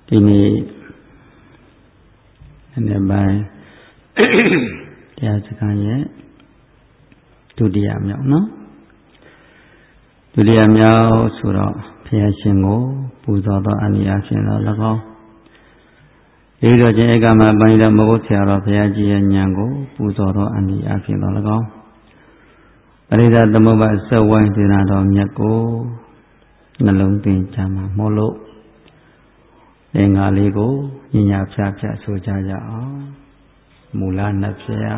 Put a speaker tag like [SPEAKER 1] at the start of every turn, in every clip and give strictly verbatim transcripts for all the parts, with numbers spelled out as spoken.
[SPEAKER 1] ဒီနေ့အနေပိုင်းတရားစကားရဲ့ဒုတိယမြောက်နော်ဒုတိယမြောက်ဆိုတော့ဘုရားရှင်ကိုပူဇော်သောအနိယရှင်တော်၎င်းဒီတော့ခြင်းဧကမပိုင်းတော်မဟုတ်ဆရာတော်ဘုရားကြီးရဲ့ဉာဏ်ကိုပူဇော်သောအနိယရှင်တော်၎င်းပရိသတ်သမုပ္ပါစဝိုင်းစေနာတော်မြတ်ကိုနှလုံးသွင်းကြမှာမို့လို့သင်္ဃာလေးကိုညညာဖြာဖြာဆိုကြရအောင်မူလနှစ်ဖြာ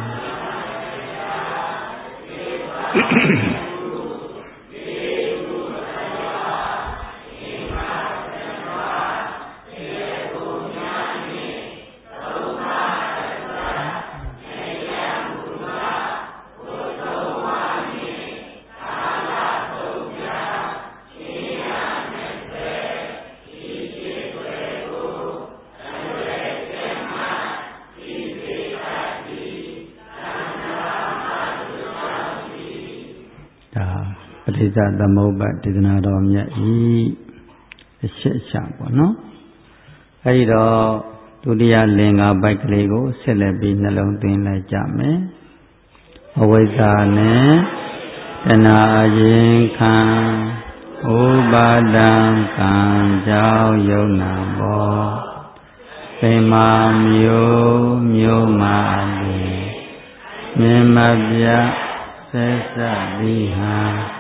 [SPEAKER 1] ပဋိစ္စသမုပ္ပါဒေသနာတော်မြတ်ဤအရှက်ရှာပေါ့နော်အဲဒီတော့ဒုတိယလင်္ကာပိုက်ကလေးကိုဆက်လက်ပြီးနှလုံးသွင်းလိုက်ကြမယ်အဝိဇ္ဇာနဲ့တဏှာရင်ခံဥပါဒံကံကြောင့်ယုံနာဘောသိမာမျိုးမျိုးမာလေမြင်မပြဆက်စသည်ဟာ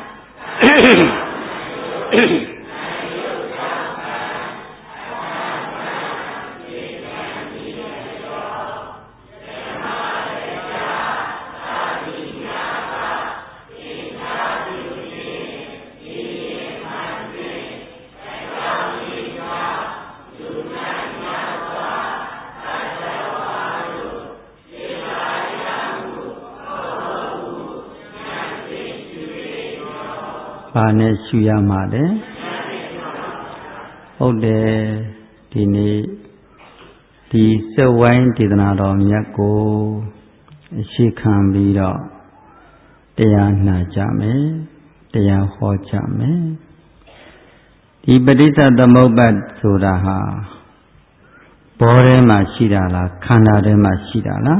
[SPEAKER 1] ဘာနဲ့ရှုရမှာလဲဟုတ်တယ်ဒီနေ့ဒီစက်ဝိုင်းဒေသနာတော်မြတ်ကိုအရှိခံပြီးတော့တရားနာကြမယ်တရားဟောကြမယ်ဒီပဋိစ္စသမုပ္ပါဒ်ဆိုတာဟာဘောထဲမှာရှိတာလားခန္ဓာထဲမှာရှိတာလား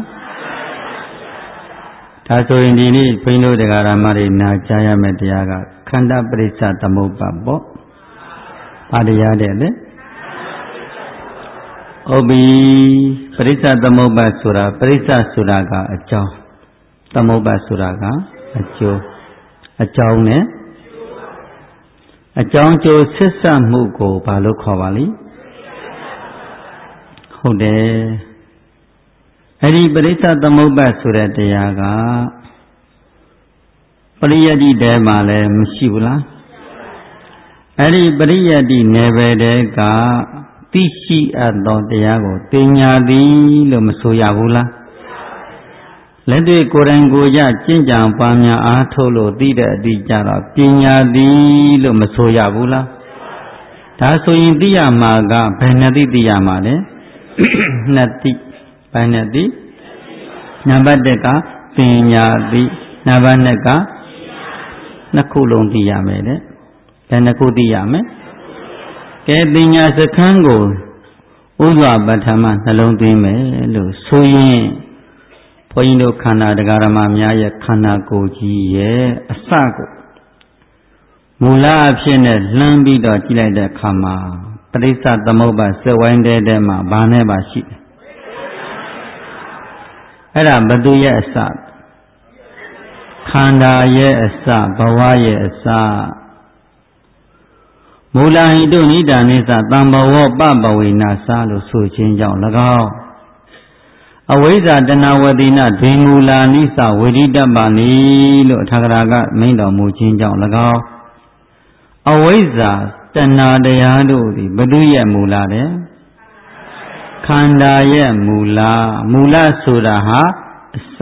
[SPEAKER 1] ဒါဆိုရင်ဒီနေ့ဘုန်းကြီးတို့တရားဓမ္မတွေနာကြားရမယ့်တရားကခန္ဓာပရိစ္ဆသမုပ္ပါပေါ့။ဘာတရားတဲ့လဲ။ဟုတ်ပြီပရိစ္ဆသမုပ္ပါဆိုတာပရိစ္ဆဆိုတာကအကြောင်းသမုပ္ပါဆိုတာကအကျိုးအကြောင်းနဲ့အကြောင်းကျိုးဆက်ဆက်မှုကိုဘာလို့ခေါ်ပါလိမ့်။ဟုတ်တယ်။အဲ့ဒီပရိစ္ဆသမုပ္ပါဆိုတဲ့တရားကပရိယတ္တိတဲမှာလည်းမရှိဘူးလားအဲ့ဒီပရိယတ္တိနယ်ပယ်တဲကသိရှိအပ်သောတရားကိုတင်ညာသည်လို့မဆိုရဘူးလားလက်တွေ့ကိုယ်တိုင်ကိုယ်ကြကျင့်ကြံပါများအားထုတ်လို့သိတဲ့အတိကြတော့ပညာသည်လို့မဆိုရဘူးလားဒါဆိုရင်သိရမှာကဘယ်နှသိသိရမှာလဲနှစ်သိဘယ်နှသိနံပါတ်တစ်ကပညာသိနံပါတ်နှစ်ကနှစ်ခုလုံးသိရမယ်တဲ့ဘယ်နှစ်ခုသိရမယ်ကဲပညာစခန်းကိုဥစွာပထမနှလုံးသွင်းမယ်လို့ဆိုရင်ဘုန်းကြီးတို့ခန္ဓာတရားဓမ္မများရဲ့ခန္ဓာကိုယ်ကြီးရဲ့အစကိုမူလအဖြစ်နဲ့လှမ်းပြီးတော့ကြည့်လိုက်တဲ့အခါမှာပဋိစ္စသမုပ္ပါစက်ဝိုင်းတဲတဲမှာဘာနဲ့ပါရှိတယ်အဲ့ဒါဘသူရဲ့အစခန္ဓာရဲ့အစဘဝရဲ့အစမူလဟိတုနိဒာနိသသံဘဝပပဝေနသလို့ဆိုခြင်းကြောင့်၎င်းအဝိဇ္ဇာတဏဝတိနဒိမူလာနိသဝိရိတပနိလို့အထာဂရာကမိန့်တော်မူခြင်းကြောင့်၎င်းအဝိဇ္ဇာတဏတရားတို့သည်ဘု து ရဲ့မူလာတဲ့ခန္ဓာရဲ့မူလာမူလဆိုတာဟာအစ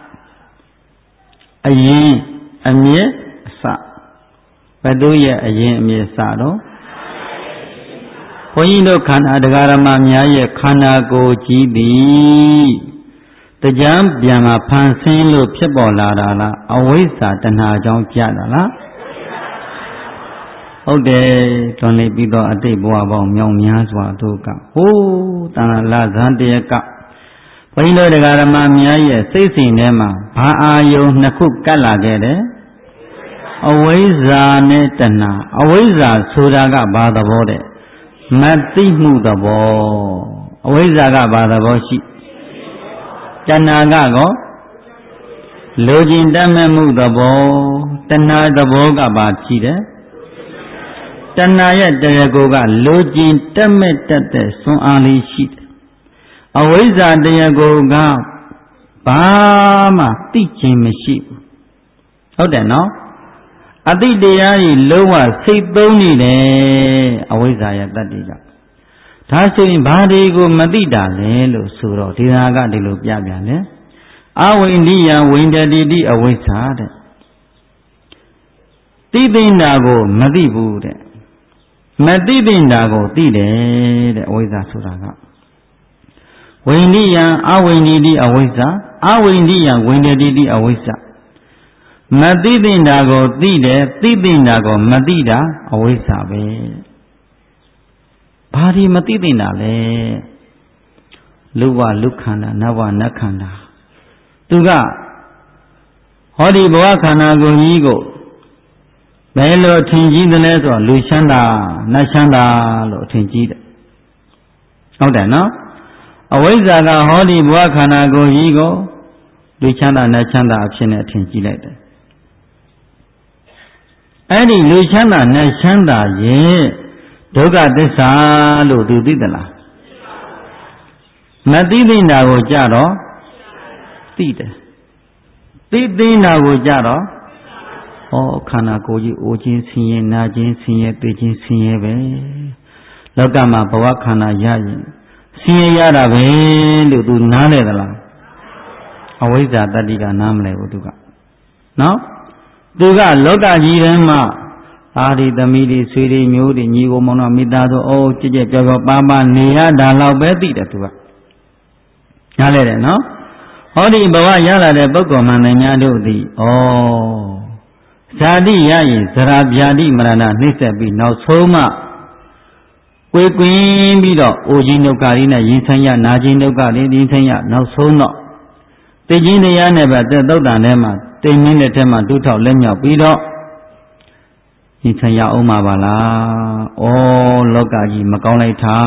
[SPEAKER 1] အရင်အမြစ်အစဘယ်သူရဲ့အရင်အမြစ်အစတော့ဘုန်းကြီးတို့ခန္ဓာတရားဓမ္မများရဲ့ခန္ဓာကိုယ်ကြီးသည်တရားပြန်မှာဖန်ဆင်းလို့ဖြစ်ပေါ်လာတာလားအဝိဇ္ဇာတဏှာကြောင့်ကြတာလားဟုတ်တယ်တွန်လေးပြီးတော့အတိတ်ဘဝပေါင်းမြောင်များစွာတို့ကဟိုးတန်လာဇန်တရကဘုန်းကြီးတို့တရားဓမ္မများရဲ့စိတ်စဉ်ထဲမှာဘာအာယုံနှစ်ခုကပ်လာခဲ့တယ်အဝိဇ္ဇာနဲ့တဏှာအဝိဇ္ဇာဆိုတာကဘာသဘောတဲ့မသိမှုသဘောအဝိဇ္ဇာကဘာသဘောရှိတဏှာကကောလိုချင်တတ်မဲ့မှုသဘောတဏှာသဘောကဘာရှိတယ်တဏှာရဲ့တရားကိုကလိုချင်တတ်မဲ့တတ်တဲ့စွမ်းအားလေးရှိတယ်အဝိဇ္ဇာတရားကိုကဘာမှသိခြင်းမရှိဘူးဟုတ်တယ်နော်အတိတရားကြီးလုံးဝစိတ်သုံးနေတယ်အဝိဇ္ဇာရဲ့တတ္တိကဒါဆိုရင်ဘာတွေကိုမသိတာလဲလို့ဆိုတော့ဒီဟာကဒီလိုပြပြန်တယ်အဝိန္ဒိယဝိန္ဒတိတိအဝိဇ္ဇာတဲ့သိသိတာကိုမသိဘူးတဲ့မသိသိတာကိုသိတယ်တဲ့အဝိဇ္ဇာဆိုတာကဝိန္ဒိယအဝိန္ဒိတိအဝိဇ္ဇာအဝိန္ဒိယဝိန္ဒတိတိအဝိဇ္ဇာမသိသိတာကိုသိတယ်သိသိတာကိုမသိတာအဝိဇ္ဇာပဲဘာဒီမသိသိတာလဲလူဝလူခန္ဓာနဝနတ်ခန္ဓာသူကဟောဒီဘဝခန္ဓာကိုယ်ကြီးကိုဘယ်လိုထင်ကြီးသလဲဆိုတော့လူချမ်းသာနတ်ချမ်းသာလို့ထင်ကြီးတယ်ဟုတ်တယ်နော်အဝိဇ္ဇာကဟောဒီဘဝခန္ဓာကိုယ်ကြီးကိုလူချမ်းသာနတ်ချမ်းသာအဖြစ်နဲ့ထင်ကြီးလိုက်တယ်အဲ့ဒီလူချမ်းသာနတ်ချမ်းသာရဲ့ဒုက္ခသစ္စာလို့သူသိသလားမသိသိတာကိုကြတော့သိတယ်သိသိတာကိုကြတော့ဩခန္ဓာကိုယ်ကြီးအိုခြင်းဆင်းရဲနာခြင်းဆင်းရဲသိခြင်းဆင်းရဲပဲလောကမှာဘဝခန္ဓာရရင်ဆင်းရဲရတာပဲလို့သူနားလဲသလားအဝိဇ္ဇာတတ္တိကနားမလဲဘူးသူကနော်သူကလောကကြီးထဲမှာအာဒီသမီးတွေဆွေတွေမျိုးတွေညီကိုမောင်နှမမိသားစုအိုးကြည်ကြဲပြောပြောပါပါနေရတာတော့ပဲသိတယ်သူကနားလဲတယ်နော်ဟောဒီဘဝရလာတဲ့ပုဂ္ဂိုလ်မှန်တယ်များတို့သည်ဩဇာတိရရင်ဇရာဗျာတိမရဏနှိမ့်ဆက်ပြီးနောက်ဆုံးမှကွေကွင်းပြီးတော့အိုခြင်းဒုက္ခတွေနဲ့ရင်ဆိုင်ရနာခြင်းဒုက္ခတွေရင်ဆိုင်ရနောက်ဆုံးတော့သိခြင်းတရားနဲ့ပဲသက်သုတ်တန်ထဲမှာတိမ်မင်းတဲ့ထဲမှာဒုထောက်လက်မြောက်ပြီးတော့ရင်ဆိုင်ရအောင်ပါပါလားဩလောကကြီးမကောင်းလိုက်တာ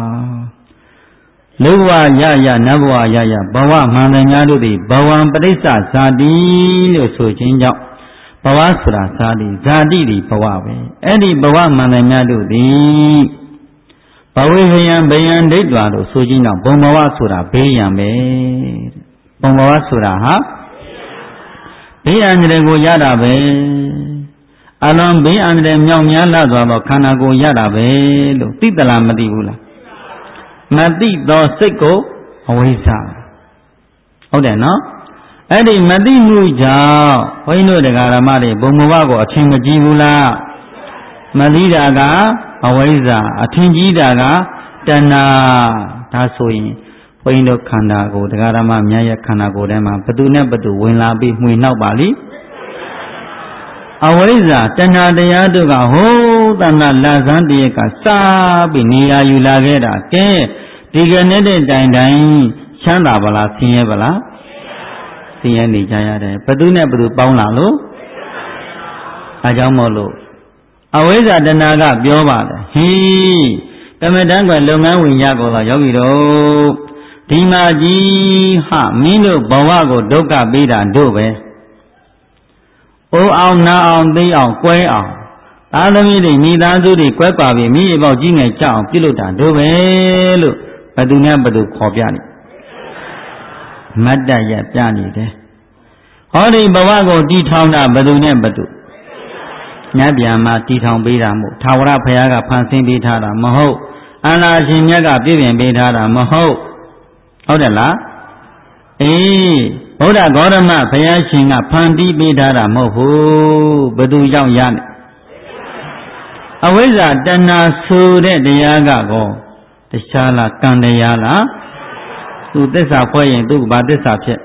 [SPEAKER 1] လူဘဝရရနတ်ဘဝရရဘဝမှန်တယ်များတို့သည်ဘဝံပဋိစ္စဇာတိလို့ဆိုခြင်းကြောင့်ဘဝဆိုတာဇာတိဇာတိဒီဘဝပဲအဲ့ဒီဘဝမှန်တယ်များတို့သည်ဘဝေဟယံဘေယံဒိဋ္ဌာလို့ဆိုခြင်းကြောင့်ဘုံဘဝဆိုတာဘေးရန်ပဲဘုံဘဝဆိုတာဟာဘေးအန္တရာယ်ကိုရတာပဲအလုံးဘေးအန္တရာယ်မြောက်များလာသွားတော့ခန္ဓာကိုယ်ရတာပဲလို့သိသလားမသိဘူးလားမသိသောစိတ်ကိုအဝိဇ္ဇာဟုတ်တယ်နော်အဲ့ဒီမသိမှုကြောင့်ဘုန်းကြီးတို့တရားဓမ္မတွေဘုံဘဝကိုအထင်မကြီးဘူးလားမသိတာကအဝိဇ္ဇာအထင်ကြီးတာကတဏှာဒါဆိုရင်ဘုန်းကြီးတို့ခန္ဓာကိုယ်တရားဓမ္မများရဲ့ခန္ဓာကိုယ်ထဲမှာဘသူနဲ့ဘသူဝင်လာပြီးမှွေနှောက်ပါလိအဝိဇ္ဇာတဏှာတရားတို့ကဟိုးတဏ္ဍလဇန်းတည်းကစားပြီးနေရာယူလာခဲ့တာကဲဒီကနေ့တဲ့တိုင်တိုင်ချမ်းသာပါလားဆင်းရဲပါလားဆင်းရဲနေကြရတယ်ဘသူနဲ့ဘသူပေါင်းလာလို့အဲကြောင့်မို့လို့အဝိဇ္ဇာတဏှာကပြောပါတယ်ဟိကမ္မဋ္ဌာန်းကလုပ်ငန်းဝင်ရကုန်သောယောဂီတို့ဒီမှာကြီးဟာမင်းတို့ဘဝကိုဒုက္ခပေးတာတို့ပဲအိုးအောင်နာအောင်သိအောင်ကွဲအောင်သာသမီတွေမိသားစုတွေကွဲပါပြီမိရေပေါက်ကြီးငယ်ကြအောင်ပြုလုပ်တာတို့ပဲလို့ဘသူနဲ့ဘသူခေါ်ပြနေမတ်တရပြနေတယ်ဟောဒီဘဝကိုတည်ထောင်တာဘသူနဲ့ဘသူညပြန်မှာတည်ထောင်ပေးတာမို့ထာဝရဘုရားကဖန်ဆင်းပေးထားတာမဟုတ်အန္လာရှင်မြတ်ကပြည့်ပြင်ပေးထားတာမဟုတ်ဟုတ်တယ်လားအေးဘုရားဂေါရမဘုရားရှင်ကဖန်တီးပေးထားတာမဟုတ်ဘူးဘသူကြောင့်ရမယ်အဝိဇ္ဇာတဏှာဆိုတဲ့တရားကကောတခြားလားကံတရားလားသူသစ္စာဖွဲ့ရင်သူဘာသစ္စာဖြစ်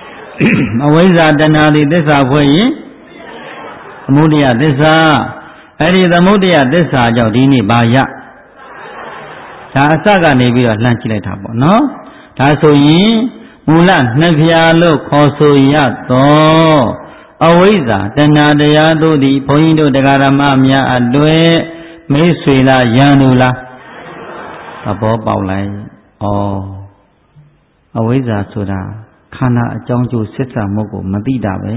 [SPEAKER 1] အဝိဇ္ဇာတဏှာဒီသစ္စာဖွဲ့ရင်အမှုတရားသစ္စာအဲ့ဒီသမုဒ္ဒရာသစ္စာကြောင့်ဒီနေ့ဘာရဒါအစကနေပြီးတော့လှမ်းကြည့်လိုက်တာပေါ့နော်ဒါဆိုရင်မူလနှစ်ဖြာလို့ခေါ်ဆိုရသောအဝိဇ္ဇာတဏှာတရားတို့သည်ဘုန်းကြီးတို့တရားဓမ္မများအတွေ့မိတ်ဆွေလားယန္တုလားသဘောပေါက်လိုက်ဩအဝိဇ္ဇာဆိုတာခန္ဓာအကြောင်းကျိုးဆက်ဆံမှုကိုမသိတာပဲ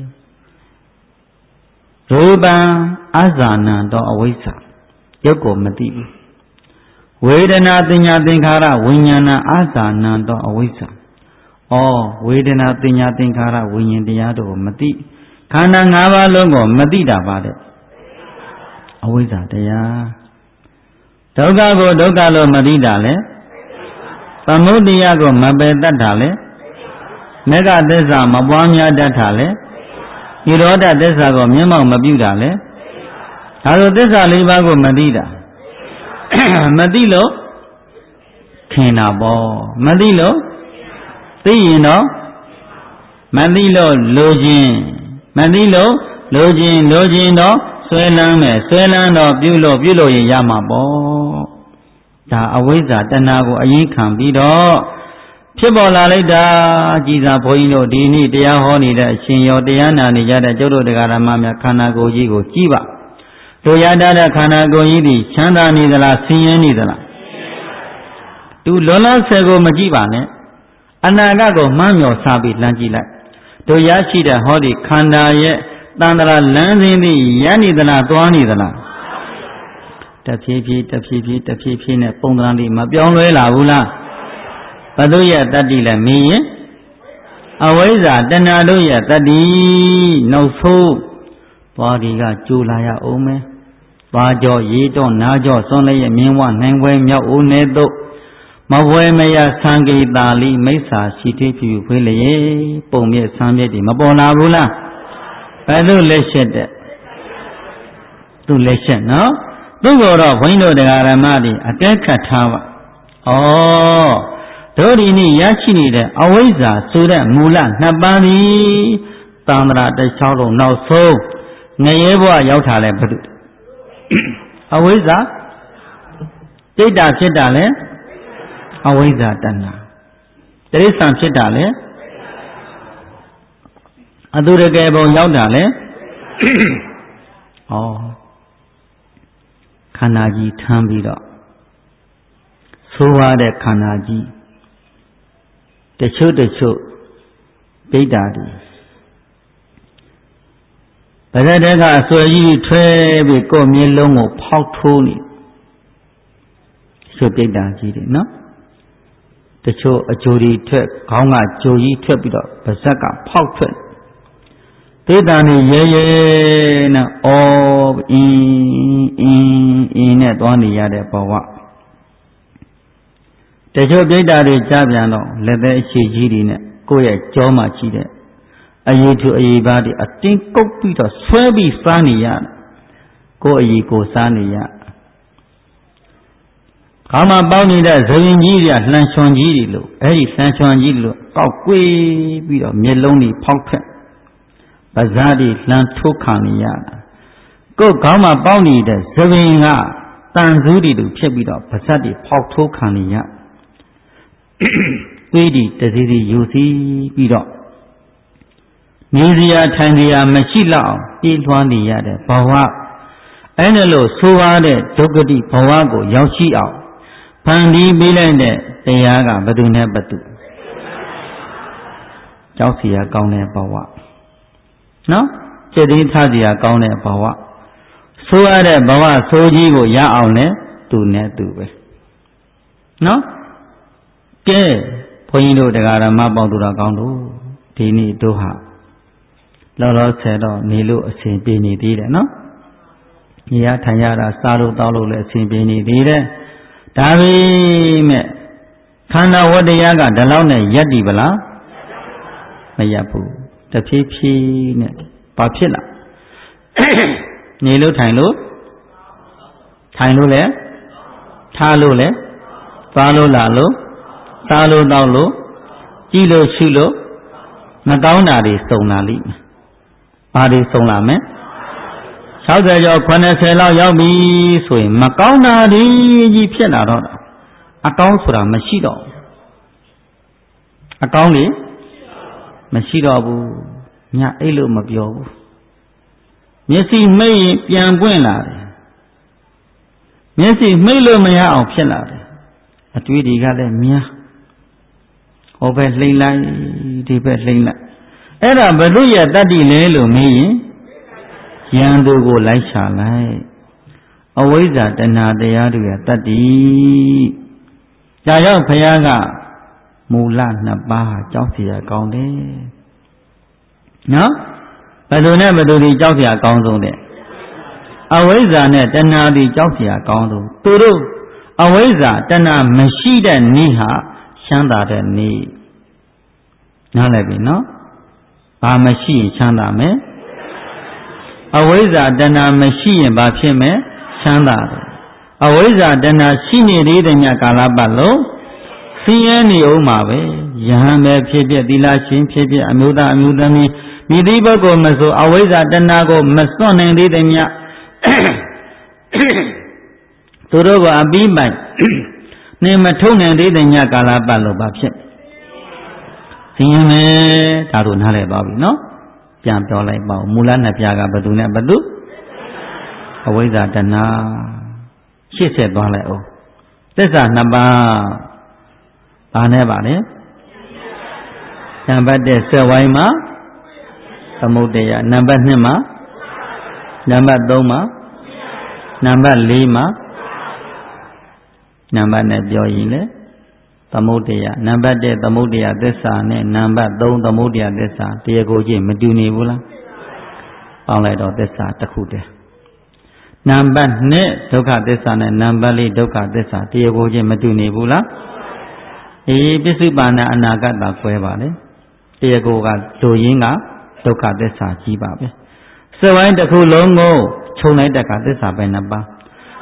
[SPEAKER 1] ရူပံအဇာနံတော့အဝိဇ္ဇာရုပ်ကိုမသိဘူးဝေဒနာပညာသင်္ခါရဝိညာဏအဇာနံတော့အဝိဇ္ဇာဩဝေဒနာပညာသင်္ခါရဝိညာဉ်တရားတို့ကိုမသိခန္ဓာ၅ပါးလုံးကိုမသိတာပါတဲ့အဝိဇ္ဇာတရားဒုက္ခကိုဒုက္ခလို့မသိတာလေသမုဒယကိုမပယ်တတ်တာလေမေဃသစ္စာမပွားများတတ်တာလေនិရောဓသစ္စာကိုမျက်မှောက်မပြုတာလေဒါဆိုသစ္စာ၄ပါးကိုမသိတာမသိလို့ခင်တာပေါ့မသိလို့သိရင်တော့မသိလို့လိုခြင်းမသိလို့လိုခြင်းလိုခြင်းတော့ဆွဲလန်းမယ်ဆွဲလန်းတော့ပြုလို့ပြုလို့ရင်ရမှာပေါ့ဒါအဝိဇ္ဇာတဏှာကိုအရင်ခံပြီးတော့ဖြစ်ပေါ်လာလိုက်တာကြည်သာဘုန်းကြီးတို့ဒီနေ့တရားဟောနေတဲ့အရှင်ရောတရားနာနေကြတဲ့ကျုပ်တို့တရားဓမ္မများခန္ဓာကိုယ်ကြီးကိုကြည့်ပါတို့ရတတ်တဲ့ခန္ဓာကိုယ်ကြီးဒီချမ်းသာနေသလားဆင်းရဲနေသလားသူလွန်လန်းဆယ်ကိုမကြည့်ပါနဲ့အနာဂတ်ကိုမှန်းမျှော်စားပြီးလှမ်းကြည့်လိုက်တို့ရရှိတဲ့ဟောဒီခန္ဓာရဲ့တန်ត្រာလန်းစင်းသည်ရနေသလားသွားနေသလားတဖြည်းဖြည်းတဖြည်းဖြည်းတဖြည်းဖြည်းနဲ့ပုံသဏ္ဍာန်လေးမပြောင်းလဲလာဘူးလားဘု து ရဲ့တတ္တိလည်းမင်းရင်အဝိဇ္ဇာတဏှာတို့ရဲ့တတ္တိနောက်ဆုံးသွားဒီကကြိုလာရအောင်မယ်သွားကြောရေတော့နားကြောစွန်းလည်းရဲ့မြင်းဝနိုင်ပွဲမြောက်ဦးနေတို့မဝဲမရသံဂေတာလီမိစ္ဆာရှိတိဖြူဖွေးလေပုံမြဲဆံမြဲဒီမပေါ်လာဘူးလားဘယ်လိုလက်ရှက်တဲ့သူလက်ရှက်နော်သူ့ကိုတော့ဘုန်းကြီးတို့တရားဓမ္မတွေအတဲခတ်ထားပါဩတို့ဒီနေ့ရရှိနေတဲ့အဝိဇ္ဇာဆိုတဲ့မူလနှစ်ပါးသည်သံဃာတစ်ချောင်းလုံးနောက်ဆုံးငရဲဘဝရောက်တာလဲဘုသူအဝိဇ္ဇာစိတ်တာဖြစ်တာလဲအဝိဇ္ဇာတဏှာတိရစ္ဆာန်ဖြစ်တာလဲအတုရကယ်ပုံရောက်တာလဲဩခန္ဓာကြီးထမ်းပြီးတော့ဆိုးရတဲ့ခန္ဓာကြီးတချို့တချို့ဒိဋ္ဌာတွေဗရဒကအစွဲကြီးထွဲပြီးကိုယ်မျက်လုံးကိုဖောက်ထိုးနေဆိုဒိဋ္ဌာကြီးတွေနော်တချို့အကျိုးတွေထွက်ခေါင်းကကြိုကြီးထွက်ပြီးတော့ဗဇက်ကဖောက်ထွက်ဒေတာနေရဲရဲနဲ့အော်အင်းအင်းအင်းနဲ့သွားနေရတဲ့ဘဝတချို့ပြိတ္တာတွေကြားပြန်တော့လက်သေးအခြေကြီးတွေနဲ့ကိုယ့်ရဲ့ကြောမှာရှိတဲ့အရေးထူအရေးပါတွေအတင်းကုတ်ပြီးတော့ဆွဲပြီးစားနေရကိုယ့်အရေးကိုစားနေရခေါင်းမှာပေါက်နေတဲ့ဇဝင်ကြီးတွေကလှန်ချွန်ကြီးတွေလို့အဲ့ဒီလှန်ချွန်ကြီးလို့ကောက်ကွေးပြီးတော့မျက်လုံးတွေဖောက်ထွက်ပဇာတိလှန်ထိုးခံနေရတာကိုယ်ခေါင်းမှာပေါက်နေတဲ့ဇဝင်ကတန်စူးတွေလိုဖြစ်ပြီးတော့ပဇတ်တွေဖောက်ထိုးခံနေရသွေးတွေတစီစီယူစီပြီးတော့နေစရာထိုင်စရာမရှိတော့အောင်ပြေးလွှားနေရတဲ့ဘဝအဲ့ဒါလို့ဆိုရတဲ့ဒုက္ခတိဘဝကိုရောက်ရှိအောင်ဖန်တီးပေးလိုက်တဲ့တရားကဘယ်သူနဲ့ဘယ်သူကြောက်เสียကောင်းတဲ့ဘဝနော်စိတ်သိထားเสียကောင်းတဲ့ဘဝဆိုရတဲ့ဘဝဆိုကြီးကိုရအောင်လဲသူနဲ့သူပဲနော်ကဲဘုန်းကြီးတို့တရားဓမ္မပေါင်းသူတော်ကောင်းတို့ဒီနေ့တို့ဟာလောလောဆယ်တော့နေလို့အစဉ်ပြေနေသေးတယ်နော်ညီရထိုင်ရတာစားလို့တောက်လို့လည်းအစဉ်ပြေနေသေးတယ်ဒါပေမဲ့ခန္ဓာဝတ္တရားကဒီလောက်နဲ့ယက်တည်ပလားမယက်ဘူးတဖြည်းဖြည်းနဲ့ဘာဖြစ်လာနေလို့ထိုင်လို့ထိုင်လို့လည်းထားလို့လည်းသွားလို့လာလို့စားလို့တောက်လို့ကြည့်လို့ရှုလို့မကောင်းတာတွေစုံလာလိမ့်မယ်။ဘာတွေစုံလာမလဲ sáu mươiကျော်ခုနှစ်ဆယ်လောက်ရောက်ပြီဆိုရင်မကောင်းတာတွေကြီးဖြစ်လာတော့အကောင်းဆိုတာမရှိတော့အကောင်းလေမရှိတော့ဘူးညအဲ့လိုမပြောဘူးမျက်စိမိတ်ရင်ပြန်ပွင့်လာတယ်မျက်စိမိတ်လို့မရအောင်ဖြစ်လာတယ်အတွေးတွေကလည်းများဟောပဲလှိမ့်လိုက်ဒီပဲလှိမ့်လိုက်အဲ့ဒါဘုရုရဲ့တတ္တိလဲလို့မေးရင်ယံသူကိုလိုက်ရှာလိုက်အဝိဇ္ဇာတဏှာတရားတွေရဲ့တတ္တိဒါကြောင့်ဘုရားကမူလနှစ်ပါးကြောက်เสียကောင်းတယ်နော်ဘယ်သူနဲ့ဘယ်သူဒီကြောက်เสียကောင်းဆုံးတဲ့အဝိဇ္ဇာနဲ့တဏှာဒီကြောက်เสียကောင်းဆုံးသူတို့အဝိဇ္ဇာတဏှာမရှိတဲ့နေ့ဟာချမ်းသာတဲ့နေ့နားလည်ပြီနော်ဘာမရှိရင်ချမ်းသာမယ်အဝိဇ္ဇာတဏှာမရှိရင်ဘာဖြစ်မယ်ချမ်းသာတယ်အဝိဇ္ဇာတဏှာရှိနေသေးတဲ့ညကာလပတ်လုံးဆင်းရဲနေအောင်ပါပဲယဟန်ပဲဖြစ်ဖြစ်သီလရှင်ဖြစ်ဖြစ်အမျိုးသားအမျိုးသမီးမိသည့်ဘက်ကိုမဆိုအဝိဇ္ဇာတဏှာကိုမစွန့်နိုင်သေးတဲ့ညသူတို့ကအပြီးပိုင်နေမထုံနိုင်သေးတဲ့ညကာလပတ်လို့ဘာဖြစ်ဆင်းရဲမယ်ဒါတို့နားလည်သွားပြီနော်ပြန်ပြောလိုက်ပါဦးမူလနှစ်ပြားကဘယ်သူနဲ့ဘယ်သူအဝိဇ္ဇာတဏှာရှေ့ဆက်သွားလိုက်အောင်သစ္စာနှစ်ပါးဘာနဲ့ပါလဲနံပါတ်တစ်ဆက်ဝိုင်းမှာသမုဒ္ဒယနံပါတ်နှစ်မှာနံပါတ်သုံးမှာနံပါတ်လေးမှာနံပါတ်နဲ့ပြောရင်လေသမုဒ္ဒယနံပါတ်တစ်သမုဒ္ဒယသစ္စာနဲ့နံပါတ်သုံးသမုဒ္ဒယသစ္စာတရားကိုချင်းမတူနေဘူးလားပေါင်းလိုက်တော့သစ္စာတစ်ခုတည်းနံပါတ်နှစ်ဒုက္ခသစ္စာနဲ့နံပါတ်လေးဒုက္ခသစ္စာတရားကိုချင်းမတူနေဘူးလားအေးပစ္စုပန်နဲ့အနာဂတ်သာကွဲပါလေတရားကိုကလူရင်းကဒုက္ခသစ္စာကြီးပါပဲစဝိုင်းတစ်ခုလုံးကိုခြုံလိုက်တဲ့ကသစ္စာပဲနှစ်ပါး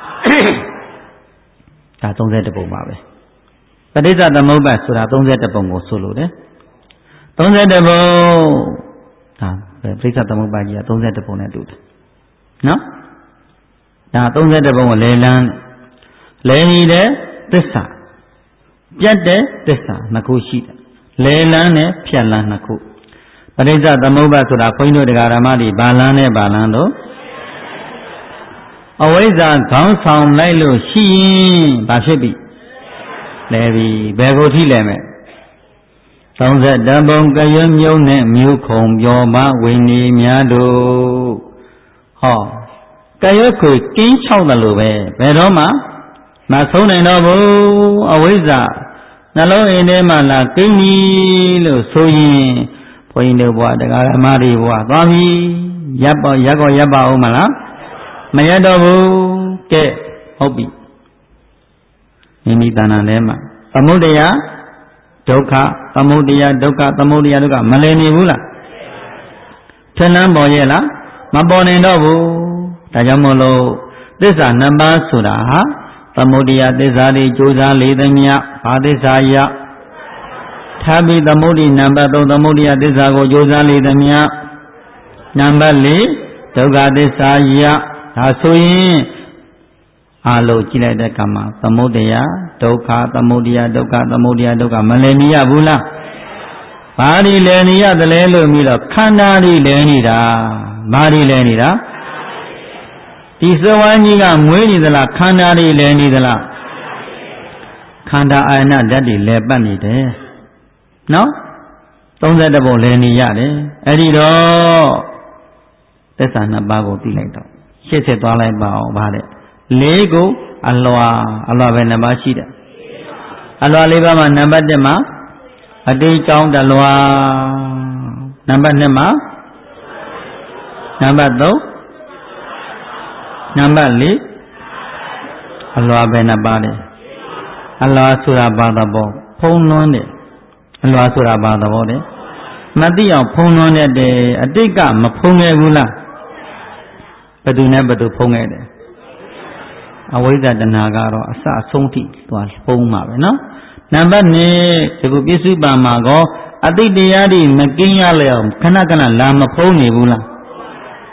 [SPEAKER 1] ဒါသုံးဆယ်ပုံပါပဲပဋိစ္စသမုပ္ပါဆိုတာသုံးဆယ်ပုံကိုဆိုလို့တယ်သုံးဆယ်ပုံဒါပဋိစ္စသမုပ္ပါကြီးကသုံးဆယ်ပုံနဲ့တူတယ်နော်ဒါသုံးဆယ်ပုံကိုလဲလန်းလဲနေတဲ့သစ္စာပြတ်တဲ့သစ္စာနှစ်ခုရှိတယ်လဲလန်းနဲ့ဖြတ်လန်းနှစ်ခုပဋိစ္စသမုပ္ပါဆိုတာဘုန်းကြီးတို့တရားဓမ္မတွေဘာလန်းနဲ့ဘာလန်းတော့အဝိဇ္ဇာခေါင်းဆောင်လိုက်လို့ရှိရင်ဘာဖြစ်ပြီလဲပြီဘယ်ကိုထိလဲမဲ့သုံးဆယ်ပုံကရွမြုံနဲ့မြို့ခုံပြောမဝိနေများတို့ဟောကရွကိုကင်းချောက်တယ်လို့ပဲဘယ်တော့မှမဆုံးနိုင်တော့ဘူးအဝိဇ္ဇာနှလုံးအိမ်ထဲမှာလာကင်းပြီလို့ဆိုရင်ဘုန်းကြီးတို့ဘုရားတရားဓမ္မတွေဘုရားသွားပြီရပ်ပေါ်ရပ်ကောရပ်ပါအောင်မလားမရတော့ဘူးကဲဟုတ်ပြီမိမိတဏ္ဍာထဲမှာသမုဒယဒုက္ခသမုဒယဒုက္ခသမုဒယဒုက္ခမလည်နေဘူးလားထလန်းပေါ်ရဲ့လားမပေါ်နိုင်တော့ဘူးဒါကြောင့်မို့လို့သစ္စာနှစ်ပါးဆိုတာဟာသမုဒယသစ္စာတွေကြိုးစားလေသမျှဘာသစ္စာယထာပိသမုဒိနံပါတ်သုံးသမုဒယသစ္စာကိုကြိုးစားလေသမျှနံပါတ်လေးဒုက္ခသစ္စာယဒါဆိုရင်အလုံးကြည့်လိုက်တဲ့ကမှာသမုဒယဒုက္ခသမုဒယဒုက္ခသမုဒယဒုက္ခမလည်နေရဘူးလားဘာတွေလည်နေရတယ်လဲလို့ပြီးတော့ခန္ဓာတွေလည်နေတာဘာတွေလည်နေတာဒီသဝန်းကြီးကမွေးနေသလားခန္ဓာတွေလည်နေသလားခန္ဓာအာယနာဓာတ်တွေလည်ပတ်နေတယ်နော်သုံးဆယ်ပုံလည်နေရတယ်အဲ့ဒီတော့သစ္စာနှစ်ပါးကိုသိလိုက်တော့ရှင်းဆက်သွားလိုက်ပါအောင်ဗါတဲ့လေးကိုအလွာအလွာပဲနှစ်ပါးရှိတယ်အလွာလေးပါးမှာနံပါတ်တစ်မှာအတိတ်ကြောင်းတလွာနံပါတ်နှစ်မှာနံပါတ်သုံးနံပါတ်လေးအလွာပဲနှစ်ပါးတယ်အလွာဆိုတာဘာသဘောဖုံးလွှမ်းတယ်အလွာဆိုတာဘာသဘောလဲမသိအောင်ဖုံးလွှမ်းတဲ့အတိတ်ကမဖုံးခဲ့ဘူးလားဘယ်သူနဲ့ဘယ်သူဖုံးခဲ့တယ်အဝိဇ္ဇာတဏှာကတော့အစအဆုံးထိသွားဖုံးမှာပဲနော်နံပါတ်နှစ်ဒီကုပစ္စုပန်မှာကောအတိတ်တရားတွေမကင်းရလေအောင်ခဏခဏလာမဖုံးနေဘူးလား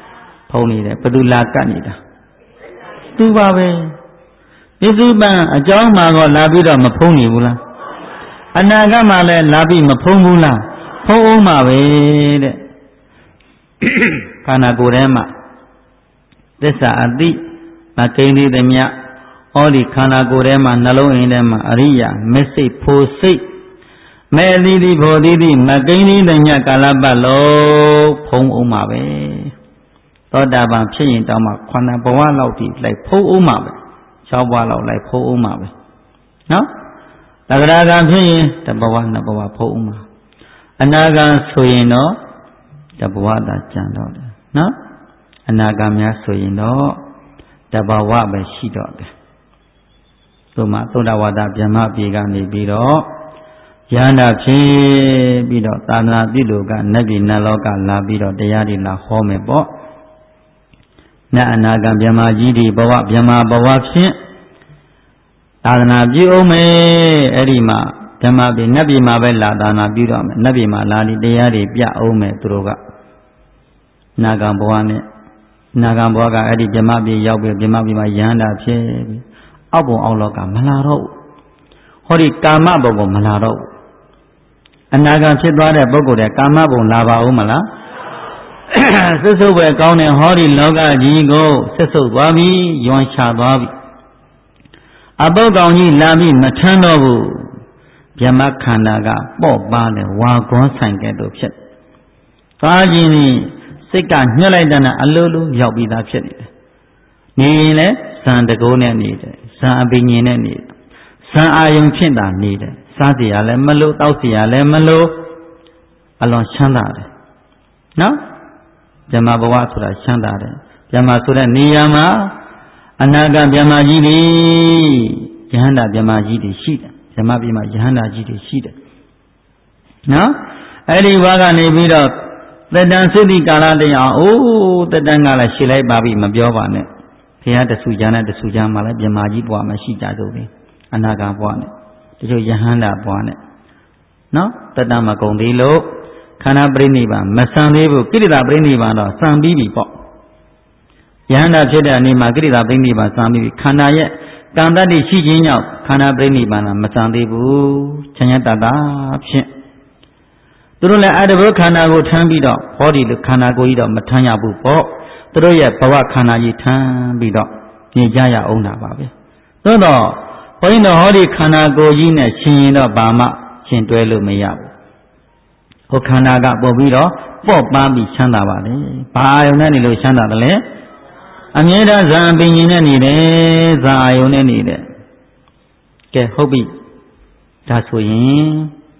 [SPEAKER 1] ဖုံးနေတယ်ဘယ်သူလာကတ်နေတာသူပါပဲပစ္စုပန်အကြောင်းမှာတော့လာပြီးတော့မဖုံးနေဘူးလားအနာဂတ်မှာလည်းလာပြီးမဖုံးဘူးလားဖုံးအောင်မှာပဲတဲ့ခန္ဓာကိုယ်ထဲမှာသစ္စာအတိမကိန်းသေးသည်မြတ်ဩဒီခန္ဓာကိုယ်ထဲမှာနှလုံးအိမ်ထဲမှာအရိယာမစိတ်ဖို့စိတ်မဲသီးသီးဖို့သီးသီးမကိန်းသေးသည်မြတ်ကာလပတ်လုံးဖုံးအောင်မှာပဲသောတာပန်ဖြစ်ရင်တောင်မှခန္ဓာဘဝလောက်ထိလိုက်ဖုံးအောင်မှာပဲ၆ဘဝလောက်လိုက်ဖုံးအောင်မှာပဲနော်သဂရကံဖြစ်ရင်တဘဝနှစ်ဘဝဖုံးအောင်မှာအနာဂံဆိုရင်တော့တဘဝသာကြံတော့တယ်နော်အနာဂံများဆိုရင်တော့တဘဝပဲရှိတော့တယ်သို့မှသုဒ္ဓဝါဒဗြဟ္မပြေကနေပြီးတော့ယန္တာဖြစ်ပြီးတော့သာသနာပြုလို့ကနတ်ပြည်နတ်လောကလာပြီးတော့တရားတွေလာဟောမယ်ပေါ့နတ်အနာဂံဗြဟ္မာကြီးတွေဘဝဗြဟ္မာဘဝဖြင့်သာသနာပြုအောင်မယ်အဲ့ဒီမှာဗြဟ္မာပြည်နတ်ပြည်မှာပဲလာသာသနာပြုတော့မယ်နတ်ပြည်မှာလာပြီးတရားတွေပြအောင်မယ်သူတို့ကနာဂံဘဝနဲ့နာဂံဘဝကအဲ့ဒီဗြဟ္မာပြည်ရောက်ပြီးဗြဟ္မာပြည်မှာယန္တာဖြစ်ပြီးအောက်ဘုံအောက်လောကမလာတော့ဘူးဟောဒီကာမဘုံကမလာတော့ဘူးအနာဂံဖြစ်သွားတဲ့ပုဂ္ဂိုလ်တဲ့ကာမဘုံလာပါဦးမလားဆွတ်ဆုပ်ပဲကောင်းတဲ့ဟောဒီလောကကြီးကိုဆွတ်ဆုပ်သွားပြီယွန်ချသွားပြီအပုတ်ကောင်ကြီးလာပြီးမထမ်းတော့ဘူးဗြဟ္မခန္ဓာကပေါ့ပါတဲ့ဝါကွန်းဆိုင်ကဲ့သို့ဖြစ်သွားခြင်းนี่စိတ်ကညှက်လိုက်တဲ့အလိုလိုရောက်ပြီးသားဖြစ်နေတယ်နေရင်လည်းဇံတကိုးနဲ့နေတယ်ဇံအပင်ញင်နဲ့နေတယ်ဇံအာယုံဖြစ်တာနေတယ်စားစရာလည်းမလို့တောက်စရာလည်းမလို့အလွန်ချမ်းသာတယ်နော်ဗြဟ္မာဘဝဆိုတာချမ်းသာတယ်ဗြဟ္မာဆိုတဲ့နေရာမှာအနာဂတ်ဗြဟ္မာကြီးတွေယဟန္တာဗြဟ္မာကြီးတွေရှိတယ်ဗြဟ္မာပြည်မှာယဟန္တာကြီးတွေရှိတယ်နော်အဲ့ဒီဘဝကနေပြီးတော့တတန်သုတိကာလတရားအိုးတတန်ကလည်းရှည်လိုက်ပါပြီမပြောပါနဲ့ဘုရားတဆူကြနဲ့တဆူကြမှာလည်းဗြဟ္မာကြီးဘဝမှာရှိကြတော့တယ်အနာဂတ်ဘဝနဲ့တချို့ယဟန္တာဘဝနဲ့နော်တတန်မကုန်သေးလို့ခန္ဓာပရိနိဗ္ဗာန်မဆံသေးဘူးကိရိတာပရိနိဗ္ဗာန်တော့ဆံပြီးပြီပေါ့ယဟန္တာဖြစ်တဲ့အနေမှာကိရိတာပရိနိဗ္ဗာန်ဆံပြီးပြီခန္ဓာရဲ့တန်တတ်တိရှိခြင်းကြောင့်ခန္ဓာပရိနိဗ္ဗာန်မဆံသေးဘူးချမ်းရတတာဖြင့်သူတို့လည်းအတ္တဘခန္ဓာကိုထမ်းပြီးတော့ဟောဒီလိုခန္ဓာကိုယ်ကြီးတော့မထမ်းရဘူးပေါ့သူတို့ရဲ့ဘဝခန္ဓာကြီးထမ်းပြီးတော့နေကြရအောင်တာပါပဲသို့တော့ဘုန်းကြီးတို့ဟောဒီခန္ဓာကိုယ်ကြီးနဲ့ရှင်ရင်တော့ဘာမှရှင်တွဲလို့မရဘူးဟိုခန္ဓာကပို့ပြီးတော့ပေါ့ပန်းပြီးချမ်းသာပါလေဘာအာယုန်နဲ့နေလို့ချမ်းသာတယ်လဲအမြဲတမ်းဇာပင်ရင်နဲ့နေတယ်ဇာအာယုန်နဲ့နေတယ်ကဲဟုတ်ပြီဒါဆိုရင်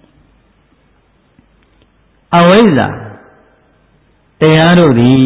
[SPEAKER 1] အဝိဇ္ဇာတရားတို့သည်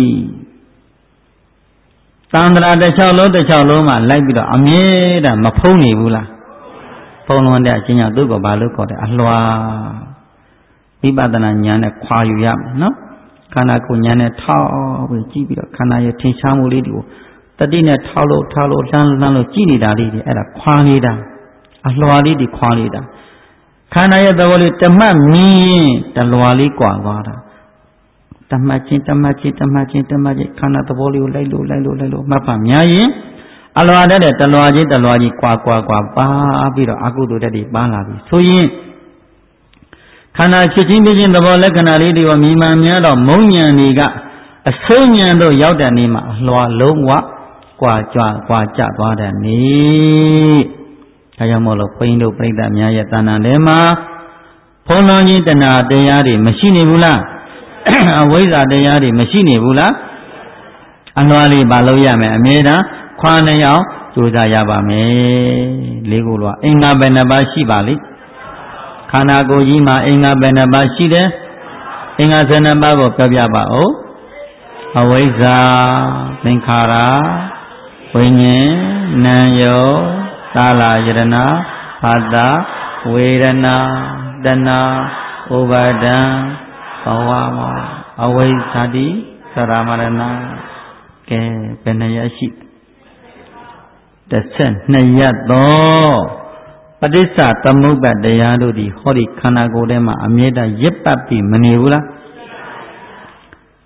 [SPEAKER 1] သန္တရာတစ်ချောင်းလုံးတစ်ချောင်းလုံးမှာလိုက်ပြီးတော့အမြဲတမ်းမဖုံးနေဘူးလားဖုံးလွန်တဲ့အချင်းကြောင့်သူ့ကိုဘာလို့ခေါ်တယ်အလွှာဝိပဿနာဉာဏ်နဲ့ခွာယူရမယ်နော်ခန္ဓာကိုယ်ဉာဏ်နဲ့ထောက်ပြီးကြည့်ပြီးတော့ခန္ဓာရဲ့ထင်ရှားမှုလေးတွေကိုတတိနဲ့ထောက်လို့ထောက်လို့လှမ်းလှမ်းလို့ကြည့်နေတာလေးတွေအဲ့ဒါခွာနေတာအလွှာလေးတွေခွာနေတာခန္ဓာရဲ့သဘောလေးတမတ်မြင်ရင်တလွှာလေးကွာသွားတာတမတ်ချင်းတမတ်ချင်းတမတ်ချင်းတမတ်ချင်းခန္ဓာသဘောလေးကိုလိုက်လို့လိုက်လို့လိုက်လို့မှတ်ပါများရင်အလွှာတဲ့တလွှာချင်းတလွှာချင်းကွာကွာကွာပါပြီးတော့အကုသိုလ်တက်တွေပန်းလာပြီဆိုရင်ခန္ဓာဖြစ်ချင်းဖြစ်ချင်းသဘောလက္ခဏာလေးတွေရောမြင်မှန်များတော့မုံဉဏ်တွေကအဆုံးဉဏ်တို့ရောက်တဲ့နေမှာအလွှာလုံးဝကွာကြွားကွာကြသွားတဲ့နေဒါကြောင့်မို့လို့ဘုန်းကြီးတို့ပြိဿများရဲ့တဏ္ဍာထဲမှာဖုံးလွန်ကြီးတဏှာတရားတွေမရှိနေဘူးလားအဝိဇ္ဇာတရားတွေမရှိနေဘူးလားအလွှာလေးပါလို့ရမယ်အမြဲတမ်းခွာနေအောင်ကြိုးစားရပါမယ်လေးခုလောအင်္ဂါဘယ်နှပါးရှိပါလိမ့်ခန္ဓာကိုယ်ကြီးမှာအင်္ဂါဘယ်နှပါးရှိတယ်အင်္ဂါဆယ်နှစ်ပါးကိုပြောပြပါဦးအဝိဇ္ဇာသင်္ခါရဝိညာဉ်နာမ်ယောသာလယရဏဘာတဝေဒနာတဏှာဥပါဒံဘဝမှာအဝိဇ္ဇာတိသရမရဏကဲဘယ်နှရရှိတစ်ဆက်နှစ်ရတော့ပဋိစ္စသမုပ္ပါတရားတို့ဒီဟောဒီခန္ဓာကိုယ်ထဲမှာအမြဲတမ်းရစ်ပတ်ပြီးမနေဘူးလား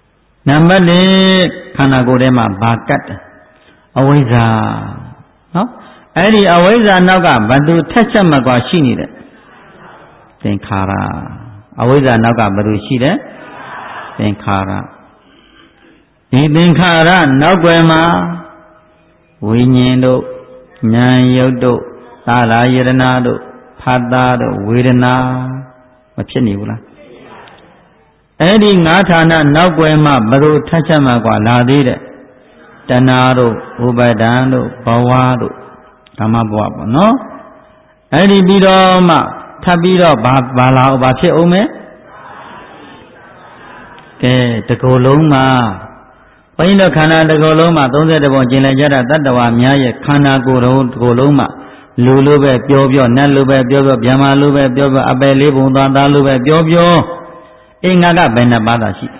[SPEAKER 1] နံပါတ်၄ခန္ဓာကိုယ်ထဲမှာဘာကတ်တယ်အဝိဇ္ဇာနော်အဲ့ဒီအဝိဇ္ဇာနောက်ကဘသူထက်ချက်မှကွာရှိနေတယ်သင်္ခါရအဝိဇ္ဇာနောက်ကဘသူရှိတယ်သင်္ခါရဒီသင်္ခါရနောက်ွယ်မှာဝိညာဉ်တို့ဉာဏ်ယုတ်တို့သာလာယရဏတို့ဖတ်တာတို့ဝေဒနာမဖြစ်နေဘူးလားအဲ့ဒီငါးဌာနနောက်ွယ်မှာဘသူထက်ချက်မှကွာလာသေးတယ်တဏှာတို့ဥပါဒံတို့ဘဝတို့ဓမ္မဘဝပေါ့နော်အဲ့ဒီပြီးတော့မှထပ်ပြီးတော့ဘာဘာလာဘာဖြစ်အောင်မဲကဲတကူလုံးမှာဘုန်းကြီးတို့ခန္ဓာတကူလုံးမှာသုံးဆယ်တပုံကျင်လည်ကြတာတတ္တဝါများရဲ့ခန္ဓာကိုယ်တော်တကူလုံးမှာလူလိုပဲပြောပြောနတ်လိုပဲပြောပြောဗျာမာလိုပဲပြောပြောအပယ်လေးပုံသွားသားလိုပဲပြောပြောအင်္ဂါကဘယ်နှပါးသာရှိ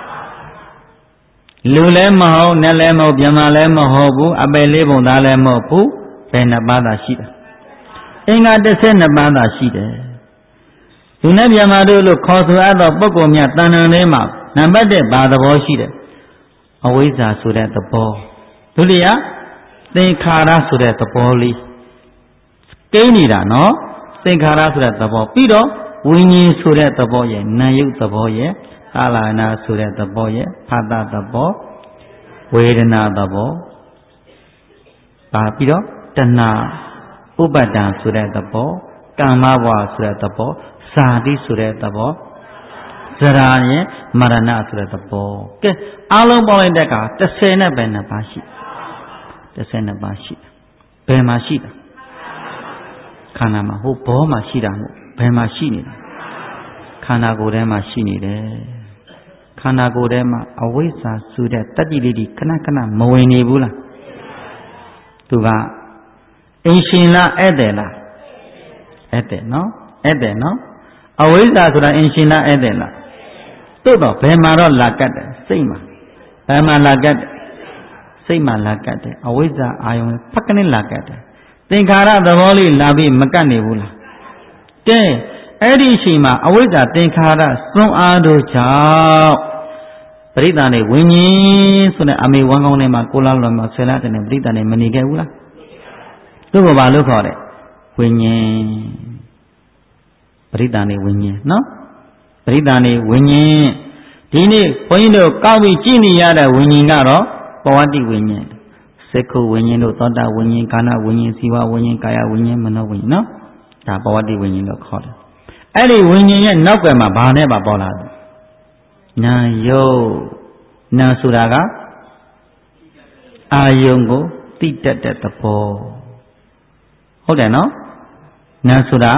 [SPEAKER 1] လူလည်းမဟုတ်နတ်လည်းမဟုတ်ဗျာမာလည်းမဟုတ်ဘူးအပယ်လေးပုံသားလည်းမဟုတ်ဘူးဘယ်နှပါးသာရှိတယ်အင်္ဂါတစ်ဆယ်နှစ်ပါးသာရှိတယ်လူနဲ့ဗျာမာတို့လို့ခေါ်ဆိုအပ်သောပုဂ္ဂိုလ်များတဏ္ဍာလေးမှာနံပါတ်တစ်ဘာသဘောရှိတယ်အဝိဇ္ဇာဆိုတဲ့သဘောဒုတိယသင်္ခါရဆိုတဲ့သဘောလေးကိန်းနေတာနော်သင်္ခါရဆိုတဲ့သဘောပြီးတော့ဝိညာဉ်ဆိုတဲ့သဘောရဲ့နာယုတ်သဘောရဲ့ကာလနာဆိုတဲ့သဘောရဲ့ဖတ်တာသဘောဝေဒနာသဘောပါပြီးတော့တဏှာဥပါဒံဆိုတဲ့သဘောကမ္မဘဝဆိုတဲ့သဘောဇာတိဆိုတဲ့သဘောဇရာရဲ့မရဏဆိုတဲ့သဘောကဲအားလုံးပေါင်းလိုက်တဲ့အခါတစ်ဆယ်နဲ့ပဲနှစ်ပါးရှိတစ်ဆယ်နှစ်ပါးရှိဘယ်မှာရှိတာခန္ဓာမှာဟိုဘောမှာရှိတာမဟုတ်ဘယ်မှာရှိနေတာခန္ဓာကိုယ်ထဲမှာရှိနေတယ်ခန္ဓာကိုယ်ထဲမှာအဝိဇ္ဇာဆိုတဲ့တတ္တိလေးဒီခဏခဏမဝင်နေဘူးလားသူကအင်ရှင်လားဧည့်တယ်လားဧည့်တယ်နော်ဧည့်တယ်နော်အဝိဇ္ဇာဆိုတာအင်ရှင်လားဧည့်တယ်လားတို့တော့ဘယ်မှာတော့လာကတ်တယ်စိတ်မှာဘယ်မှာလာကတ်တယ်စိတ်မှာလာကတ်တယ်အဝိဇ္ဇာအာယုံဖက်ကနေလာကတ်တယ်သင်္ခါရသဘောလေးလာပြီးမကတ်နေဘူးလားကဲအဲ့ဒီအချိန်မှာအဝိဇ္ဇာသင်္ခါရစွန့်အားတို့ကြောင့်ပရိသတ်နဲ့ဝိညာဉ်ဆိုတဲ့အမေဝမ်းကောင်းထဲမှာကိုလာလောမှာဆယ်လတဲ့ပရိသတ်နဲ့မနေခဲ့ဘူးလားသူ့ကိုဘာလို့ခေါ်တယ်ဝိညာဉ်ပရိသတ်နဲ့ဝိညာဉ်နော်ပရိသတ်နဲ့ဝိညာဉ်ဒီနေ့ဘုန်းကြီးတို့ကောက်ပြီးကြည့်နေရတဲ့ဝိညာဉ်ကတော့ပဝတ္တိဝိညာဉ်စေခုဝိညာဉ်တို့သောတာဝိညာဉ်ကာဏဝိညာဉ်ဇီဝဝိညာဉ်ကာယဝိညာဉ်မနောဝိညာဉ်နော်ဒါပဝတ္တိဝိညာဉ်လို့ခေါ်တယ်အဲ့ဒီဝိညာဉ်ရဲ့နောက်ကမှာဘာနဲ့ပါပေါ်လာလဲနာယုတ်နာဆိုတာကအာယုံကိုတိတတ်တဲ့သဘောဟုတ်တယ်နော်နာဆိုတာ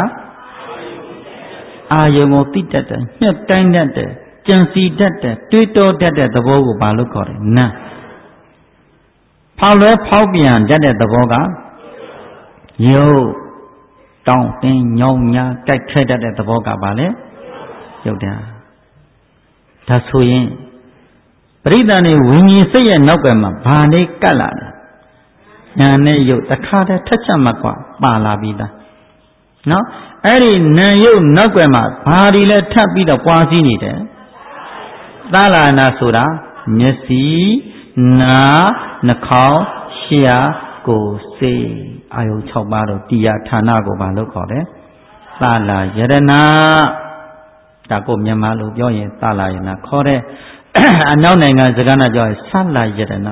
[SPEAKER 1] အာယုံကိုတိတတ်တဲ့ညှက်တိုင်းတတ်တဲ့ကြံစီတတ်တဲ့တွေးတောတတ်တဲ့သဘောကိုဘာလို့ခေါ်လဲနာဖောက်လွဲဖောက်ပြန်တတ်တဲ့သဘောကယုတ်တောင်းတင်းညောင်းညာကြိုက်ခဲတတ်တဲ့သဘောကဘာလဲယုတ်တာဒါဆိုရင်ပရိသတ်နဲ့ဝိညာဉ်စိတ်ရဲ့နောက်ကမှာဘာလေးကတ်လာလဲညာနဲ့ယုတ်တစ်ခါတည်းထက်ချက်မှကွာပါလာပြီးသားနော်အဲ့ဒီနာယုတ်နောက်ကမှာဘာဒီလဲထပ်ပြီးတော့ပွားစည်းနေတယ်သာလနာဆိုတာမျက်စိနာနှာခေါင်းရှားကိုယ်စိတ်အာယု၆ပါးတော့တရားဌာနကိုဘာလို့ခေါ်တယ်သာလာယရဏဒါကိုမြန်မာလိုပြောရင်သာလာယရဏခေါ်တဲ့အနောက်နိုင်ငံစကားနဲ့ပြောရင်သလာယရဏဟမ်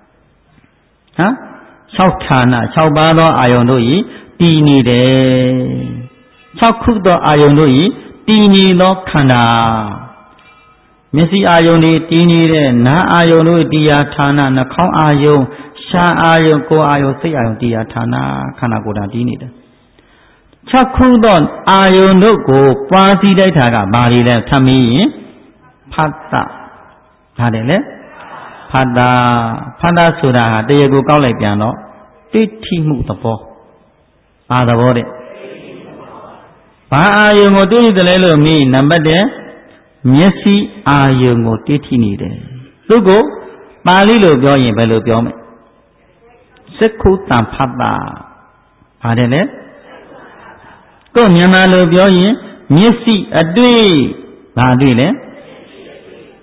[SPEAKER 1] ၆ဌာန၆ပါးသောအာယုန်တို့ဤတည်နေတယ်၆ခုသောအာယုန်တို့ဤတည်နေသောခန္ဓာမျက်စိအာယုန်ဤတည်နေတဲ့နားအာယုန်တို့တရားဌာနနှာခေါင်းအာယုန်ရှားအာယုန်ကိုယ်အာယုန်စိတ်အာယုန်တရားဌာနခန္ဓာကိုယ်တာတည်နေတယ်၆ခုသောအာယုန်တို့ကိုပွားစည်းလိုက်တာကဘာတွေလဲထပ်မင်းရင်ဖတ်တာဒါတယ်လေဖတ်တာဖတ်တာဆိုတာဟာတရားကိုကောက်လိုက်ပြန်တော့တိဋ္ဌိမှုသဘောဘာသဘောတဲ့ဘာအာယုန်ကိုတိဋ္ဌိတယ်လဲလို့မေးနံပါတ်တစ်မျက်စိအာယုန်ကိုတိဋ္ဌိနေတယ်သူကိုပါဠိလိုပြောရင်ဘယ်လိုပြောမလဲစက္ခုတံဖတ်တာပါတယ်လေကိုမြန်မာလိုပြောရင်မျက်စိအတွေ့ဘာတွေ့လဲ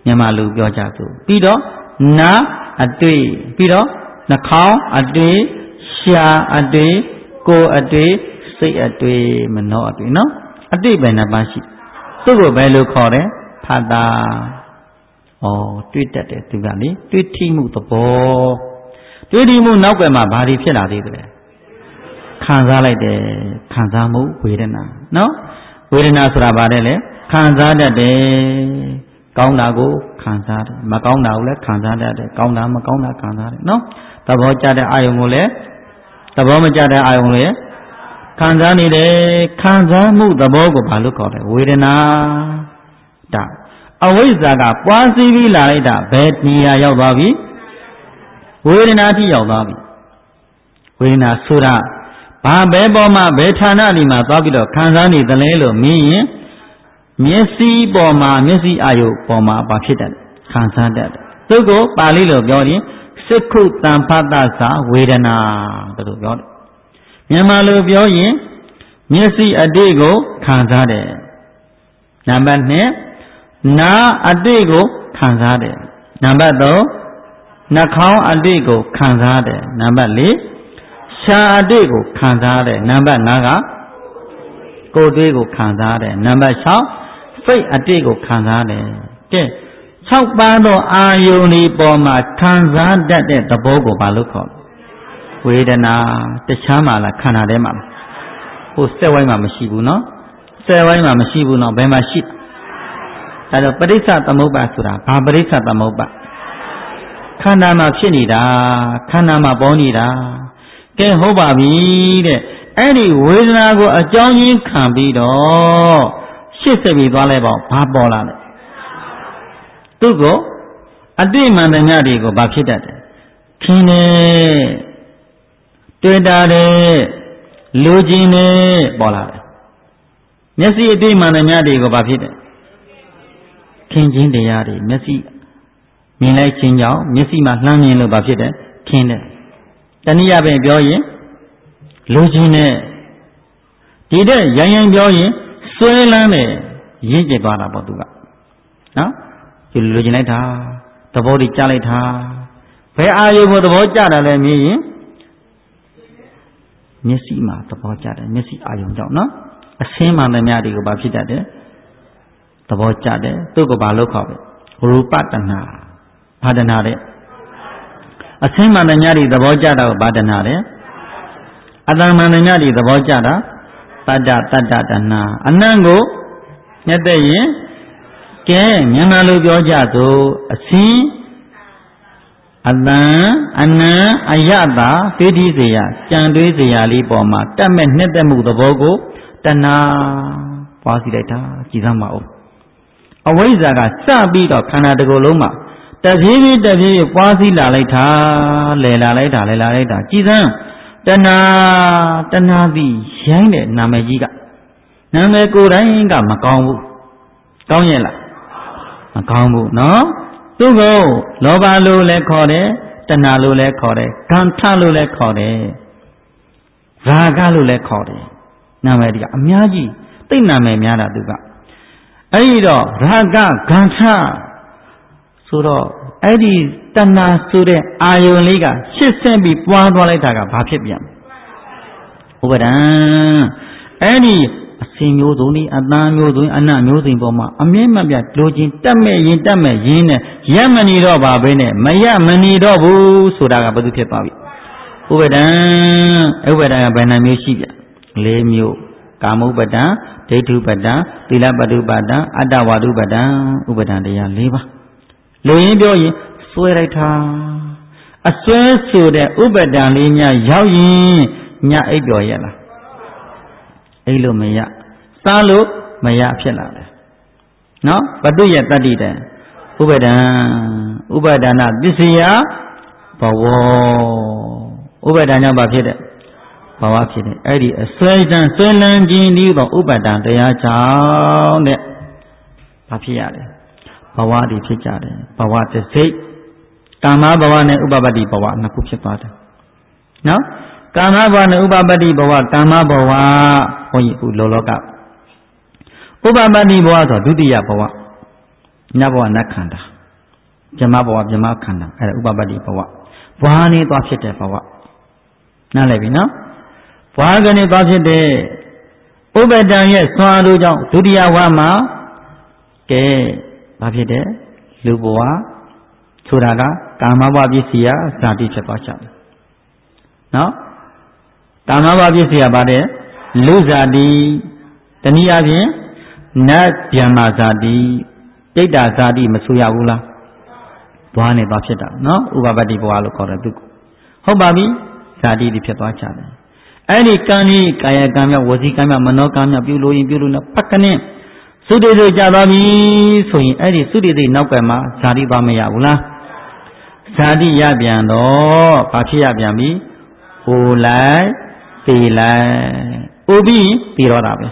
[SPEAKER 1] မြန်မာလူပြောကြစို့ပြီးတော့နာအတွေ့ပြီးတော့နှာခေါင်းအတွေ့ရှာအတွေ့ကိုယ်အတွေ့စိတ်အတွေ့မနှောအတွေ့နော်အတွေ့ပဲနှစ်ပါးရှိသူ့ကိုဘယ်လိုခေါ်တယ်ဖတ်တာဩတွေ့တတ်တယ်သူကလေတွေ့ထိမှုသဘောတွေ့ထိမှုနောက်ွယ်မှာဘာတွေဖြစ်လာသေးတယ်ခံစားလိုက်တယ်ခံစားမှုဝေဒနာနော်ဝေဒနာဆိုတာဘာလဲလဲခံစားတတ်တယ်ကောင်းတာကိုခံစားတယ်မကောင်းတာကိုလည်းခံစားတတ်တယ်ကောင်းတာမကောင်းတာခံစားတယ်နော်သဘောကျတဲ့အာယုံကိုလည်းသဘောမကျတဲ့အာယုံကိုလည်းခံစားနေတယ်ခံစားမှုသဘောကိုဘာလို့ခေါ်လဲဝေဒနာဒါအဝိဇ္ဇာကပွားစီးပြီးလာလိုက်တာဘယ်နေရာရောက်သွားပြီဝေဒနာတိရောက်သွားပြီဝေဒနာဆိုတာဘာဘယ်ပေါ်မှာဘယ်ဌာနဒီမှာသွားပြီးတော့ခံစားနေသလဲလို့မင်းရင်မျက်စိပေါ်မှာမျက်စိအာယုပေါ်မှာဘာဖြစ်တယ်ခံစားတတ်တယ်သူ့ကိုပါဠိလိုပြောရင်စိက္ခုတံဖတ်တသာဝေဒနာတို့ပြောတယ်မြန်မာလိုပြောရင်မျက်စိအတိတ်ကိုခံစားတယ်နံပါတ်နှစ်နာအတိတ်ကိုခံစားတယ်နံပါတ်သုံးနှာခေါင်းအတိတ်ကိုခံစားတယ်နံပါတ်လေးရှားအတိတ်ကိုခံစားတယ်နံပါတ်ငါးကကိုယ်သွေးကိုခံစားတယ်နံပါတ်၆စိတ်အတိတ်ကိုခံစားတယ်ကဲ၆ပါးသောအာယုန်ဒီပေါ်မှာခံစားတတ်တဲ့သဘောကိုဘာလို့ခေါ်ဝေဒနာတခြားမှာလားခန္ဓာထဲမှာဟိုစက်ဝိုင်းမှာမရှိဘူးနော်စက်ဝိုင်းမှာမရှိဘူးနော်ဘယ်မှာရှိအဲတော့ပရိစ္ဆသမုပ္ပါဆိုတာဘာပရိစ္ဆသမုပ္ပါခန္ဓာမှာဖြစ်နေတာခန္ဓာမှာပေါ်နေတာကဲဟုတ်ပါပြီတဲ့အဲ့ဒီဝေဒနာကိုအကြောင်းရင်းခံပြီးတော့ရှစ်ဆက်ပြီးသွားလိုက်ပေါ့ဘာပေါ်လာလဲသူ့ကိုအတိမှန်တဲ့ညတွေကိုဘာဖြစ်တတ်တယ်ခင်းတယ်တွေ့တာတယ်လူကျင်တယ်ပေါ်လာတယ်မျက်စိအတိမှန်တဲ့ညတွေကိုဘာဖြစ်တယ်ခင်းခြင်းတရားတွေမျက်စိမြင်လိုက်ခြင်းကြောင့်မျက်စိမှာလှမ်းမြင်လို့ဘာဖြစ်တယ်ခင်းတယ်တနည်းအားဖြင့်ပြောရင်လူကျင်တဲ့ဒီတဲ့ရိုင်းရိုင်းပြောရင်ဆွဲလန်းတယ်ရင့်ကျက်သွားတာပေါ့သူကနော်ဒီလူကျင်လိုက်တာသဘောတွေကြားလိုက်တာဘယ်အာယုကိုသဘောကျတာလဲမြင်ရင်မျက်စိမှာသဘောကျတယ်မျက်စိအာယုကြောင့်နော်အဆင်းမှန်တဲ့များတွေကိုဘာဖြစ်တတ်တယ်သဘောကျတယ်သူ့ကိုဘာလို့ခေါ်လဲရူပတဏ္ဏဘာတဏ္ဏတဲ့အဆင်းမှန်တဲ့များတွေသဘောကျတာကိုဘာတဏ္ဏတဲ့အတ္တမှန်တဲ့များတွေသဘောကျတာတတ္တတတ္တတဏ္ဏအနံ့ကိုမြတ်တဲ့ရင်ကဲမြန်မာလိုပြောကြသို့အဆင်းအတန်အနံအယတာသိတိစေယကြံတွေးစေယလေးပေါ်မှာတတ်မဲ့နှစ်သက်မှုသဘောကိုတဏှာပွားစီလိုက်တာကြည်စမ်းပါဦးအဝိဇ္ဇာကစပြီးတော့ခန္ဓာတစ်ခုလုံးမှာတဖြည်းဖြည်းတဖြည်းဖြည်းပွားစီလာလိုက်တာလဲလာလိုက်တာလဲလာလိုက်တာကြည်စမ်းတဏှာတဏှာသည်ရိုင်းတဲ့နာမည်ကြီးကနာမည်ကိုယ်တိုင်ကမကောင်းဘူးကောင်းရဲ့လားမကောင်းဘူးနော်သူ့ကိုလောဘလို့လည်းခေါ်တယ်တဏှာလို့လည်းခေါ်တယ်ဂန္ဓလို့လည်းခေါ်တယ်ရာဂလို့လည်းခေါ်တယ်နာမည်ဒီကအများကြီးသိနာမည်များတာသူကအဲ့ဒီတော့ရာဂဂန္ဓဆိုတော့အဲ့ဒီတဏှာဆိုတဲ့အာယုန်လေးကရှစ်ဆင့်ပြီးပွားသွားလိုက်တာကဘာဖြစ်ပြန်ဥပဒံအဲ့ဒီအစင်မျိုးစုံဒီအတန်မျိုးစုံအနမျိုးစုံပေါ်မှာအမြဲမပြတ်လိုချင်တက်မဲ့ရင်တက်မဲ့ရင်းနဲ့ရက်မနေတော့ပါဘဲနဲ့မရမနေတော့ဘူးဆိုတာကဘာလို့ဖြစ်သွားပြီဥပဒံဥပဒံကဘယ်နှမျိုးရှိပြလေးမျိုးကာမုပဒံဒိဋ္ဌုပဒံသီလပတုပဒံအတ္တဝါဒုပဒံဥပဒံတရား၄ပါးလူရင်းပြောရင်စွဲလိုက်တာအစွဲဆိုတဲ့ဥပဒံလေးများရောက်ရင်ညအိပ်ပျော်ရလားအိလို့မရစားလို့မရဖြစ်လာတယ်နော်ဘတုရဲ့တတ္တိတံဥပဒံဥပဒနာပစ္စယဘဝဥပဒံကြောင့်ဘာဖြစ်တဲ့ဘဝဖြစ်တယ်အဲ့ဒီအစွဲတံစွဲလန်းခြင်းဤသောဥပဒံတရားကြောင့်တဲ့ဘာဖြစ်ရလဲဘဝတွေဖြစ်ကြတယ်ဘဝတစိတ်ကာမဘဝနဲ့ဥပပတ္တိဘဝနှစ်ခုဖြစ်သွားတယ်နော်ကာမဘဝနဲ့ဥပပတ္တိဘဝကာမဘဝဘုန်းကြီးခုလောလောကဥပပတ္တိဘဝဆိုဒုတိယဘဝနတ်ဘဝနတ်ခန္ဓာဗြဟ္မဘဝဗြဟ္မခန္ဓာအဲ့ဒါဥပပတ္တိဘဝဘွားနေသွားဖြစ်တဲ့ဘဝနားလည်ပြီနော်ဘွားကနေသွားဖြစ်တဲ့ဥပ္ပတံရဲ့ဆွမ်းအားတို့ကြောင့်ဒုတိယဝမှာကဲဘာဖြစ်တဲ့လူဘဝဆိုတာကကာမဘဝပစ္စည်းရာဇာတိဖြစ်သွားကြတယ်နော်ကာမဘဝပစ္စည်းရာဘာတဲ့လူဇာတိတနည်းအားဖြင့်နတ်ဗျမ္မာဇာတိတိတ္တဇာတိမဆိုရဘူးလားဘွားနေသွားဖြစ်တာနော်ဥပပတ္တိဘဝလို့ခေါ်တယ်သူဟုတ်ပါပြီဇာတိတွေဖြစ်သွားကြတယ်အဲ့ဒီကံကြီးကာယကံမြောက်ဝစီကံမြောက်မနောကံမြောက်ပြုလို့ရင်ပြုလို့နဲ့ပက်ကနဲ့သုတေသိကြသွားပြီဆိုရင်အဲ့ဒီသုတေသိနောက်ကွယ်မှာဇာတိသွားမရဘူးလားဇာတိရပြန်တော့ဘာဖြစ်ရပြန်ပြီဟိုလိုက်သေလိုက်ဥပြီးပြီးတော့တာပဲ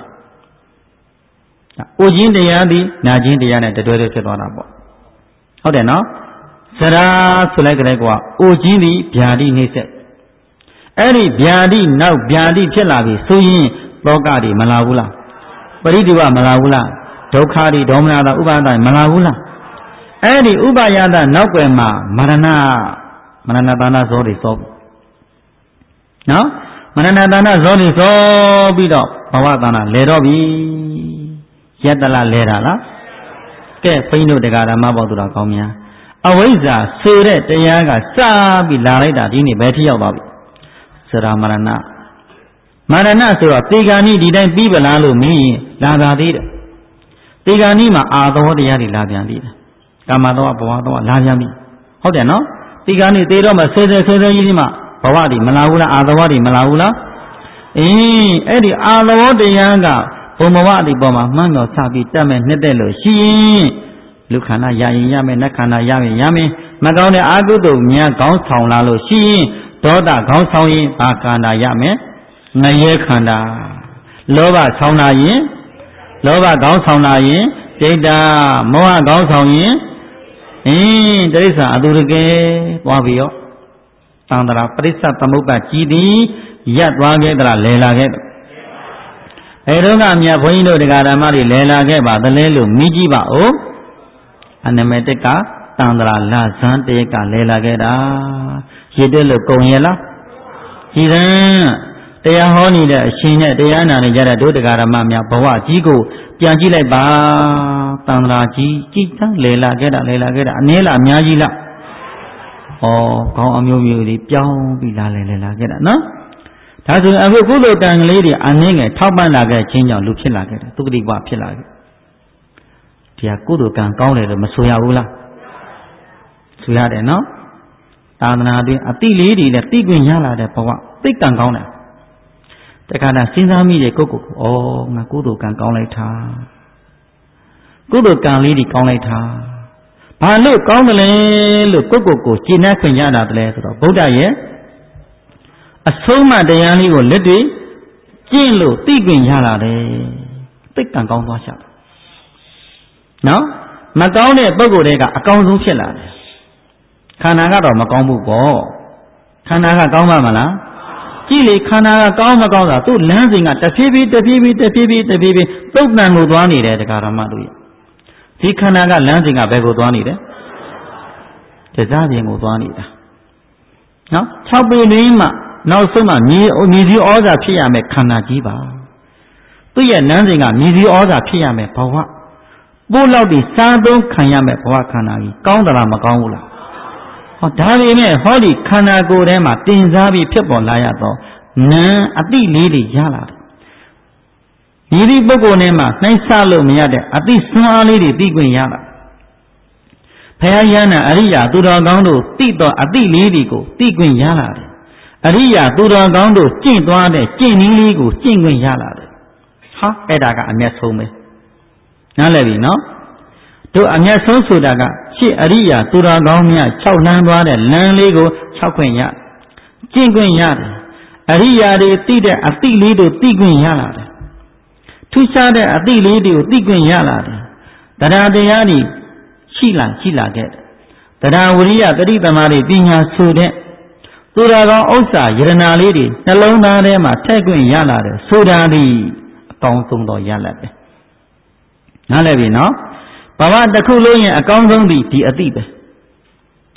[SPEAKER 1] အိုခြင်းတရားသည်နာခြင်းတရားနဲ့တတွဲတွဲဖြစ်သွားတာပေါ့ဟုတ်တယ်နော်စရာဆိုလိုက်ကြတဲ့ကွာအိုခြင်းသည်ဗျာတိနှိမ့်ဆက်အဲ့ဒီဗျာတိနောက်ဗျာတိဖြစ်လာပြီဆိုရင်လောကတွေမလာဘူးလားပရိဒီဝမလာဘူးလားဒုက္ခတွေဒေါမနတာဥပါဒမလာဘူးလားအဲ့ဒီဥပါယတနောက်ွယ်မှာမရဏမရဏတာနာဇောတွေစောနော်မရဏတာနာဇောတွေစောပြီးတော့ဘဝတာနာလဲတော့ပြီယတ္တလလဲတာလားကဲဘိန်းတို့တရားဓမ္မပေါသူတော်ကောင်းများအဝိဇ္ဇာဆိုတဲ့တရားကစပြီးလာလိုက်တာဒီနေ့ဘယ်ထိရောက်သွားပြီစရာမရဏမရဏဆိုတော့တေဂာနိဒီတိုင်းပြီးပလားလို့မင်းလာတာသေးတယ်တေဂာနိမှာအာသောတရားတွေလာပြန်သေးတယ်ကာမသောဘဝသောလာပြန်ပြီဟုတ်တယ်နော်တေဂာနိသေတော့မှဆဲဆဲဆဲဆဲကြီးဒီမှာဘဝတွေမလာဘူးလားအာသောတွေမလာဘူးလားအေးအဲ့ဒီအာသောတရားကဘုံဘဝအဒီပေါ်မှာမှန်းတော်စပြီးတက်မဲ့နှစ်သက်လို့ရှိရင်လူခန္ဓာရရင်ရမယ်နတ်ခန္ဓာရရင်ရမယ်မကောင်းတဲ့အာကုသိုလ်များခေါင်းဆောင်လာလို့ရှိရင်ဒေါသခေါင်းဆောင်ရင်ဘာခန္ဓာရမယ်ငရဲခန္ဓာလောဘဆောင်လာရင်လောဘခေါင်းဆောင်လာရင်ဒိဋ္ဌာမောဟခေါင်းဆောင်ရင်အင်းတိရစ္ဆာန်အတူတကယ်သွားပြီးတော့သံတရာပရိစ္ဆသမုပ္ပါကြည်သည်ရပ်သွားခဲ့သလားလဲလာခဲ့အဲတော့ကမြတ်ဘုန်းကြီးတို့တရားဓမ္မတွေလဲလာခဲ့ပါသလဲလို့မိကြည့်ပါဦးအနမတကတန်တရာလဇန်တရကလဲလာခဲ့တာရည်တက်လို့ကုံရလားကြည်တယ်တရားဟောနေတဲ့အရှင်နဲ့တရားနာနေကြတဲ့ဒုဒကာရမများဘဝကြီးကိုပြန်ကြည့်လိုက်ပါတန်တရာကြီးကြည်တန်းလဲလာခဲ့တာလဲလာခဲ့တာအနည်းလားအများကြီးလားဩခေါင်းအမျိုးမျိုးလေးပြောင်းပြီးလာလဲလဲလာခဲ့တာနော်ဒါဆိုရင်အခုကုသိုလ်ကံကလေးတွေအနည်းငယ်ထောက်ပံ့လာခဲ့ခြင်းကြောင့်လူဖြစ်လာခဲ့တယ်သုခတိဘဝဖြစ်လာခဲ့ဒီဟာကုသိုလ်ကံကောင်းတယ်လို့မဆိုရဘူးလားဆိုရတယ်နော်သာသနာတွင်အတိလေးတွေနဲ့တိခွင့်ရလာတဲ့ဘဝသိကံကောင်းတယ်တခါတည်းစဉ်းစားမိတဲ့ကိုယ့်ကိုယ်ကိုဩငါကုသိုလ်ကံကောင်းလိုက်တာကုသိုလ်ကံလေးတွေကောင်းလိုက်တာဘာလို့ကောင်းတယ်လဲလို့ကိုယ့်ကိုယ်ကိုရှင်းနှံ့ခွင့်ရတာတည်းဆိုတော့ဗုဒ္ဓရဲ့အဆုံးမတရားလေးကိုလက်တွေ့ကျင့်လို့သိခွင့်ရလာတယ်သိကံကောင်းသွားရှာနော်မကောင်းတဲ့ပုဂ္ဂိုလ်တွေကအကောင်းဆုံးဖြစ်လာတယ်ခန္ဓာကတော့မကောင်းဘူးပေါ့ခန္ဓာကကောင်းပါမလားကြည့်လေခန္ဓာကကောင်းမကောင်းတာသူ့လမ်းစဉ်ကတဖြည်းဖြည်းတဖြည်းဖြည်းတဖြည်းဖြည်းတဖြည်းဖြည်းသုတ်တန်ကိုသွားနေတယ်တရားဓမ္မတို့ရဲ့ဒီခန္ဓာကလမ်းစဉ်ကဘယ်ကိုသွားနေတယ်တရားပြင်ကိုသွားနေတာနော်၆ပေတွင်မှနောက်ဆုံးမှမြေမြေကြီးဩဇာဖြစ်ရမယ်ခန္ဓာကြီးပါသူ့ရဲ့လမ်းစဉ်ကမြေကြီးဩဇာဖြစ်ရမယ်ဘဝပို့လောက်ဒီစားသုံးခံရမယ်ဘဝခန္ဓာကြီးကောင်းသလားမကောင်းဘူးလားဟောဒါပေမဲ့ဟောဒီခန္ဓာကိုယ်ထဲမှာတင်စားပြီးဖြစ်ပေါ်လာရတော့နာအတိလေးတွေရလာတယ်ဒီဒီပုဂ္ဂိုလ်နဲ့မှနှိုင်းဆလို့မရတဲ့အတိစွမ်းအားလေးတွေသိခွင့်ရလာဘုရားယန္တာအရိယာသူတော်ကောင်းတို့သိတော့အတိလေးတွေကိုသိခွင့်ရလာတယ်အရိယာသူတော်ကောင်းတို့ကျင့်သွားတဲ့ကျင့်နည်းလေးကိုကျင့်ခွင့်ရလာတယ်ဟာအဲ့ဒါကအမျက်ဆုံးပဲနားလည်ပြီနော်တို့အမျက်ဆုံးဆိုတာကရှေ့အရိယာသူတော်ကောင်းများ၆လမ်းသွားတဲ့လမ်းလေးကို၆ခွင့်ရကျင့်ခွင့်ရတယ်အရိယာတွေသိတဲ့အသိလေးတို့သိခွင့်ရလာတယ်ထူးခြားတဲ့အသိလေးတွေကိုသိခွင့်ရလာတယ်တရားတရားတွေရှိလာရှိလာခဲ့တယ်တရားဝရိယတတိသမารီပညာဆိုတဲ့သူတော်ကောင်းဥစ္စာယရနာလေးတွေနှလုံးသားထဲမှာထည့်ခွင့်ရလာတယ်ဆိုတာဒီအကောင်းဆုံးသောရလတ်ပဲနားလည်ပြီနော်ဘဝတစ်ခုလုံးရဲ့အကောင်းဆုံးဒီဒီအတိပဲ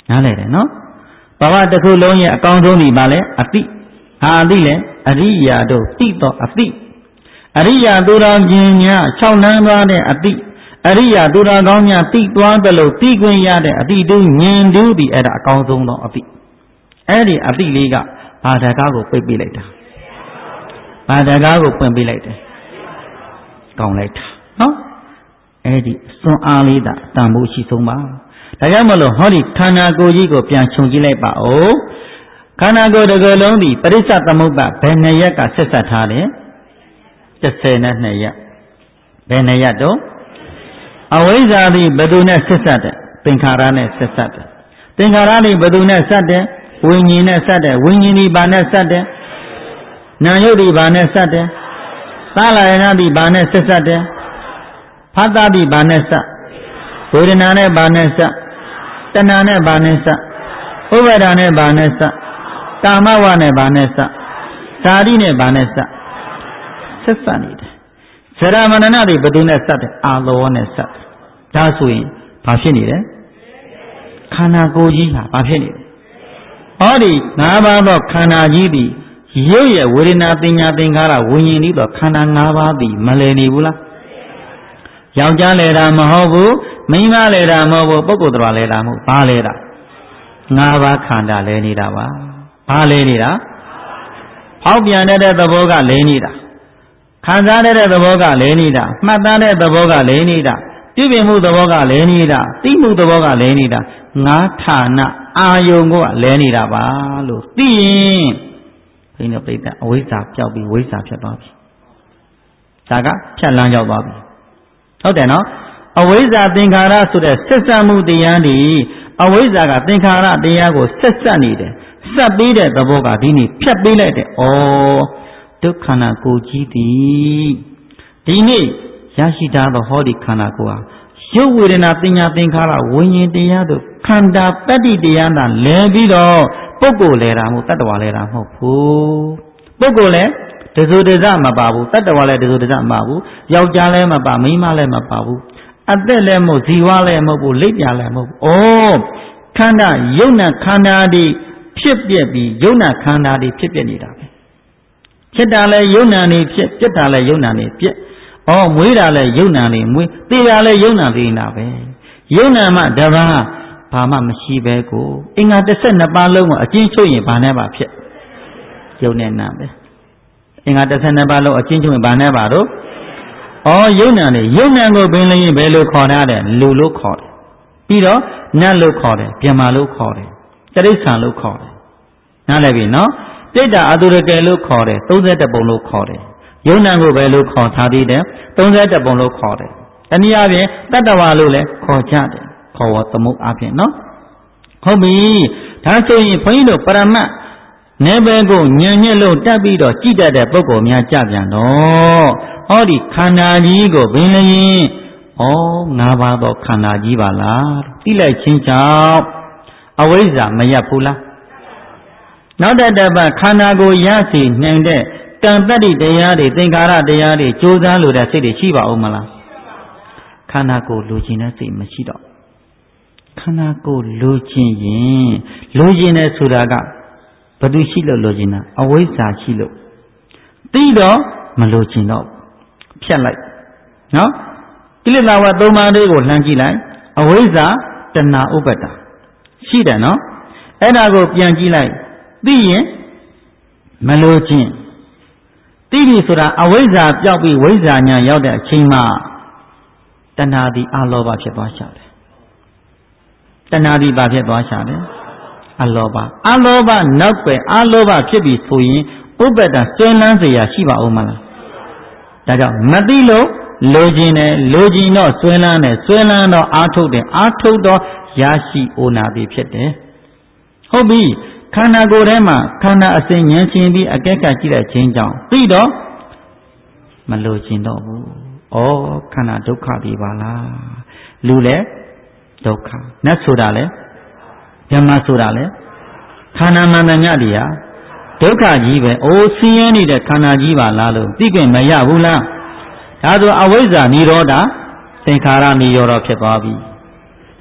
[SPEAKER 1] နားလည်တယ်နော်ဘဝတစ်ခုလုံးရဲ့အကောင်းဆုံးဒီပါလေအတိဟာအတိလေအရိယာတို့တိတော့အတိအရိယာသူတော်ရှင်များ၆လမ်းသွားတဲ့အတိအရိယာသူတော်ကောင်းများတိသွားတယ်လို့တိခွင့်ရတဲ့အတိတူဉာဏ်တူဒီအဲ့ဒါအကောင်းဆုံးသောအတိအဲ့ဒီအတိလေးကဘာတကားကိုပိတ်ပေးလိုက်တာဘာတကားကိုပွင့်ပေးလိုက်တယ်ကောင်းလိုက်တာနော်အဲ့ဒီစွမ်းအားလေးတာတန်ဖို့ရှိဆုံးပါဒါကြောင့်မလို့ဟောဒီခန္ဓာကိုယ်ကြီးကိုပြန်ခြုံကြည့်လိုက်ပါဦးခန္ဓာကိုယ်တစ်ခုလုံးဒီပရိစ္ဆသမုပ္ပါဘယ်နှစ်ရက်ကဆက်ဆက်ထားတယ်တစ်ဆယ်နဲ့နှစ်ရက်ဘယ်နှစ်ရက်တော့အဝိဇ္ဇာသည်ဘယ်သူနဲ့ဆက်ဆက်တယ်သင်္ခါရနဲ့ဆက်ဆက်တယ်သင်္ခါရသည်ဘယ်သူနဲ့ဆက်တယ်ဝိညာဉ်နဲ့ဆက်တယ်ဝိညာဉ်ဒီဘာနဲ့ဆက်တယ်နာယုတ်ဒီဘာနဲ့ဆက်တယ်သာလယနာဒီဘာနဲ့ဆက်ဆက်တယ်ဖတ်တာဒီဘာနဲ့ဆက်ဝေဒနာနဲ့ဘာနဲ့ဆက်တဏှာနဲ့ဘာနဲ့ဆက်ဥပါဒာနဲ့ဘာနဲ့ဆက်ကာမဝနဲ့ဘာနဲ့ဆက်ဇာတိနဲ့ဘာနဲ့ဆက်ဆက်ဆက်နေတယ်ဇရမဏနာတွေဘယ်သူနဲ့ဆက်တယ်အာလောနဲ့ဆက်တယ်ဒါဆိုရင်ဘာဖြစ်နေလဲခန္ဓာကိုယ်ကြီးဟာဘာဖြစ်နေလဲဟောဒီငါးပါးသောခန္ဓာကြီးသည်ရုပ်ရဲ့ဝေဒနာသင်ညာသင်္ခါရဝိညာဉ်ဤသောခန္ဓာ၅ပါးသည်မလည်နေဘူးလားယောက်ျားလဲတာမဟုတ်ဘူးမိန်းမလဲတာမဟုတ်ဘူးပုဂ္ဂိုလ်တော်လဲတာမဟုတ်ဘာလဲတာငါးပါးခန္ဓာလဲနေတာပါဘာလဲနေတာဖောက်ပြန်တဲ့သဘောကလဲနေတာခံစားတဲ့သဘောကလဲနေတာမှတ်သားတဲ့သဘောကလဲနေတာပြုပြင်မှုသဘောကလဲနေတာသိမှုသဘောကလဲနေတာငါးဌာနအာယုံကလဲနေတာပါလို့သိရင်ဘိန်းတို့ပြိတ္တအဝိဇ္ဇာပျောက်ပြီးဝိဇ္ဇာဖြစ်သွားပြီဒါကဖြတ်လန်းရောက်သွားပြီဟုတ်တယ်နော်အဝိဇ္ဇာသင်္ခါရဆိုတဲ့ဆက်စပ်မှုတရားဒီအဝိဇ္ဇာကသင်္ခါရတရားကိုဆက်ဆက်နေတယ်ဆက်ပေးတဲ့သဘောကဒီနေ့ဖြတ်ပေးလိုက်တယ်ဩဒုက္ခနာကိုကြီးသည်ဒီနေ့ရရှိထားသောဟောဒီခန္ဓာကိုယ်ဟာရုပ်ဝေဒနာပညာသင်္ခါရဝိညာဉ်တရားတို့ခန္ဓာပတ္တိတရားသာလဲပြီးတော့ပုဂ္ဂိုလ်လဲတာမဟုတ်တတ္တဝါလဲတာမဟုတ်ဘူးပုဂ္ဂိုလ်လဲတဇုတဇမပါဘူးတတ္တဝါလဲတဇုတဇမပါဘူးယောက်ျားလဲမပါမိန်းမလဲမပါဘူးအသက်လဲမဟုတ်ဇီဝလဲမဟုတ်ဘူးလိပ်ပြလဲမဟုတ်ဘူးဩခန္ဓာယုံနာခန္ဓာဒီဖြစ်ပြက်ပြီးယုံနာခန္ဓာဒီဖြစ်ပြက်နေတာပဲဖြစ်တာလဲယုံနာနေဖြစ်ပြက်တာလဲယုံနာနေပြက်ဩမွေးတာလဲယုံနာနေမွေးသေတာလဲယုံနာနေတာပဲယုံနာမှတပါးဘာမှမရှိပဲကိုအင်္ဂါတစ်ဆက်နှစ်ပါးလုံးကိုအကျဉ်းချုပ်ရင်ဘာနဲ့ပါဖြစ်ယုံနေနာပဲအင်္ဂါတစ်ဆက်နှစ်ပါးလုံးအကျဉ်းချုပ်ရင်ဘာနဲ့ပါတော့ဩယုံနာနေယုံနာကိုပင်လျင်ဘယ်လိုခေါ်ထားတယ်လူလို့ခေါ်တယ်ပြီးတော့နတ်လို့ခေါ်တယ်ပြမလို့ခေါ်တယ်တိရစ္ဆာန်လို့ခေါ်တယ်နားလည်ပြီနော်တိတ္တအတုရကေလို့ခေါ်တယ်သုံး၁၁ပုံလို့ခေါ်တယ်ယုံနာကိုပဲလို့ခေါ်ထားသေးတယ်သုံး၁၁ပုံလို့ခေါ်တယ်တနည်းအားဖြင့်တတ္တဝါလို့လည်းခေါ်ကြတယ်ခေါ်ဝသမုတ်အားဖြင့်နော်ဟုတ်ပြီဒါဆိုရင်ဘုန်းကြီးတို့ပရမတ်နေဘဲကိုညံညက်လို့တက်ပြီးတော့ကြည်တတ်တဲ့ပုဂ္ဂိုလ်များကြပြန်တော့ဟောဒီခန္ဓာကြီးကိုဘင်းလျင်ဩငါးပါးသောခန္ဓာကြီးပါလားသိလိုက်ချင်းကြောင့်အဝိဇ္ဇာမရပ်ဘူးလားနောက်တစ်တစ်ပတ်ခန္ဓာကိုရစီနိုင်တဲ့ကံတတ္တိတရားတွေသင်္ခါရတရားတွေကြိုးစားလို့တဲ့စိတ်တွေရှိပါဦးမလားခန္ဓာကိုလိုချင်တဲ့စိတ်မရှိတော့ခန္ဓာကိုလိုချင်ရင်လိုချင်တယ်ဆိုတာကဘယ်သူရှိလို့လိုချင်တာအဝိဇ္ဇာရှိလို့သိတော့မလိုချင်တော့ဖြတ်လိုက်နော်ကိလေသာဝသုံးပါးလေးကိုလှမ်းကြည့်လိုက်အဝိဇ္ဇာတဏှာဥပ္ပတ္တရှိတယ်နော်အဲ့ဒါကိုပြန်ကြည့်လိုက်သိရင်မလိုချင်သိပြီဆိုတာအဝိဇ္ဇာပျောက်ပြီးဝိဇ္ဇာညာရောက်တဲ့အချိန်မှာတဏှာဒီအလောဘဖြစ်သွားရှာတယ်တဏှာဒီဘာဖြစ်သွားရှာတယ်အလောဘအလောဘနောက်ပဲအလောဘဖြစ်ပြီဆိုရင်ဥပ္ပတ္တဆွဲလန်းเสียရှိပါဦးမလားဒါကြောင့်မသိလို့လိုချင်တယ်လိုချင်တော့ဆွဲလန်းတယ်ဆွဲလန်းတော့အာထုတ်တယ်အာထုတ်တော့ရရှိအိုနာပြီဖြစ်တယ်ဟုတ်ပြီခန္ဓာကိုယ်ထဲမှာခန္ဓာအစဉ်ဉာဏ်ရှင်ပြီးအကဲခတ်ကြည့်တဲ့ခြင်းကြောင့်သိတော့မလိုချင်တော့ဘူးဩခန္ဓာဒုက္ခဒီပါလားလူလဲဒုက္ခနတ်ဆိုတာလဲဓမ္မဆိုတာလဲခန္ဓာမှန်တယ်ညတည်းဟာဒုက္ခကြီးပဲအိုးဆင်းရဲနေတဲ့ခန္ဓာကြီးပါလားလို့သိခွင့်မရဘူးလားဒါဆိုအဝိဇ္ဇာនិရောဓသင်္ခါရនិရောဓဖြစ်သွားပြီ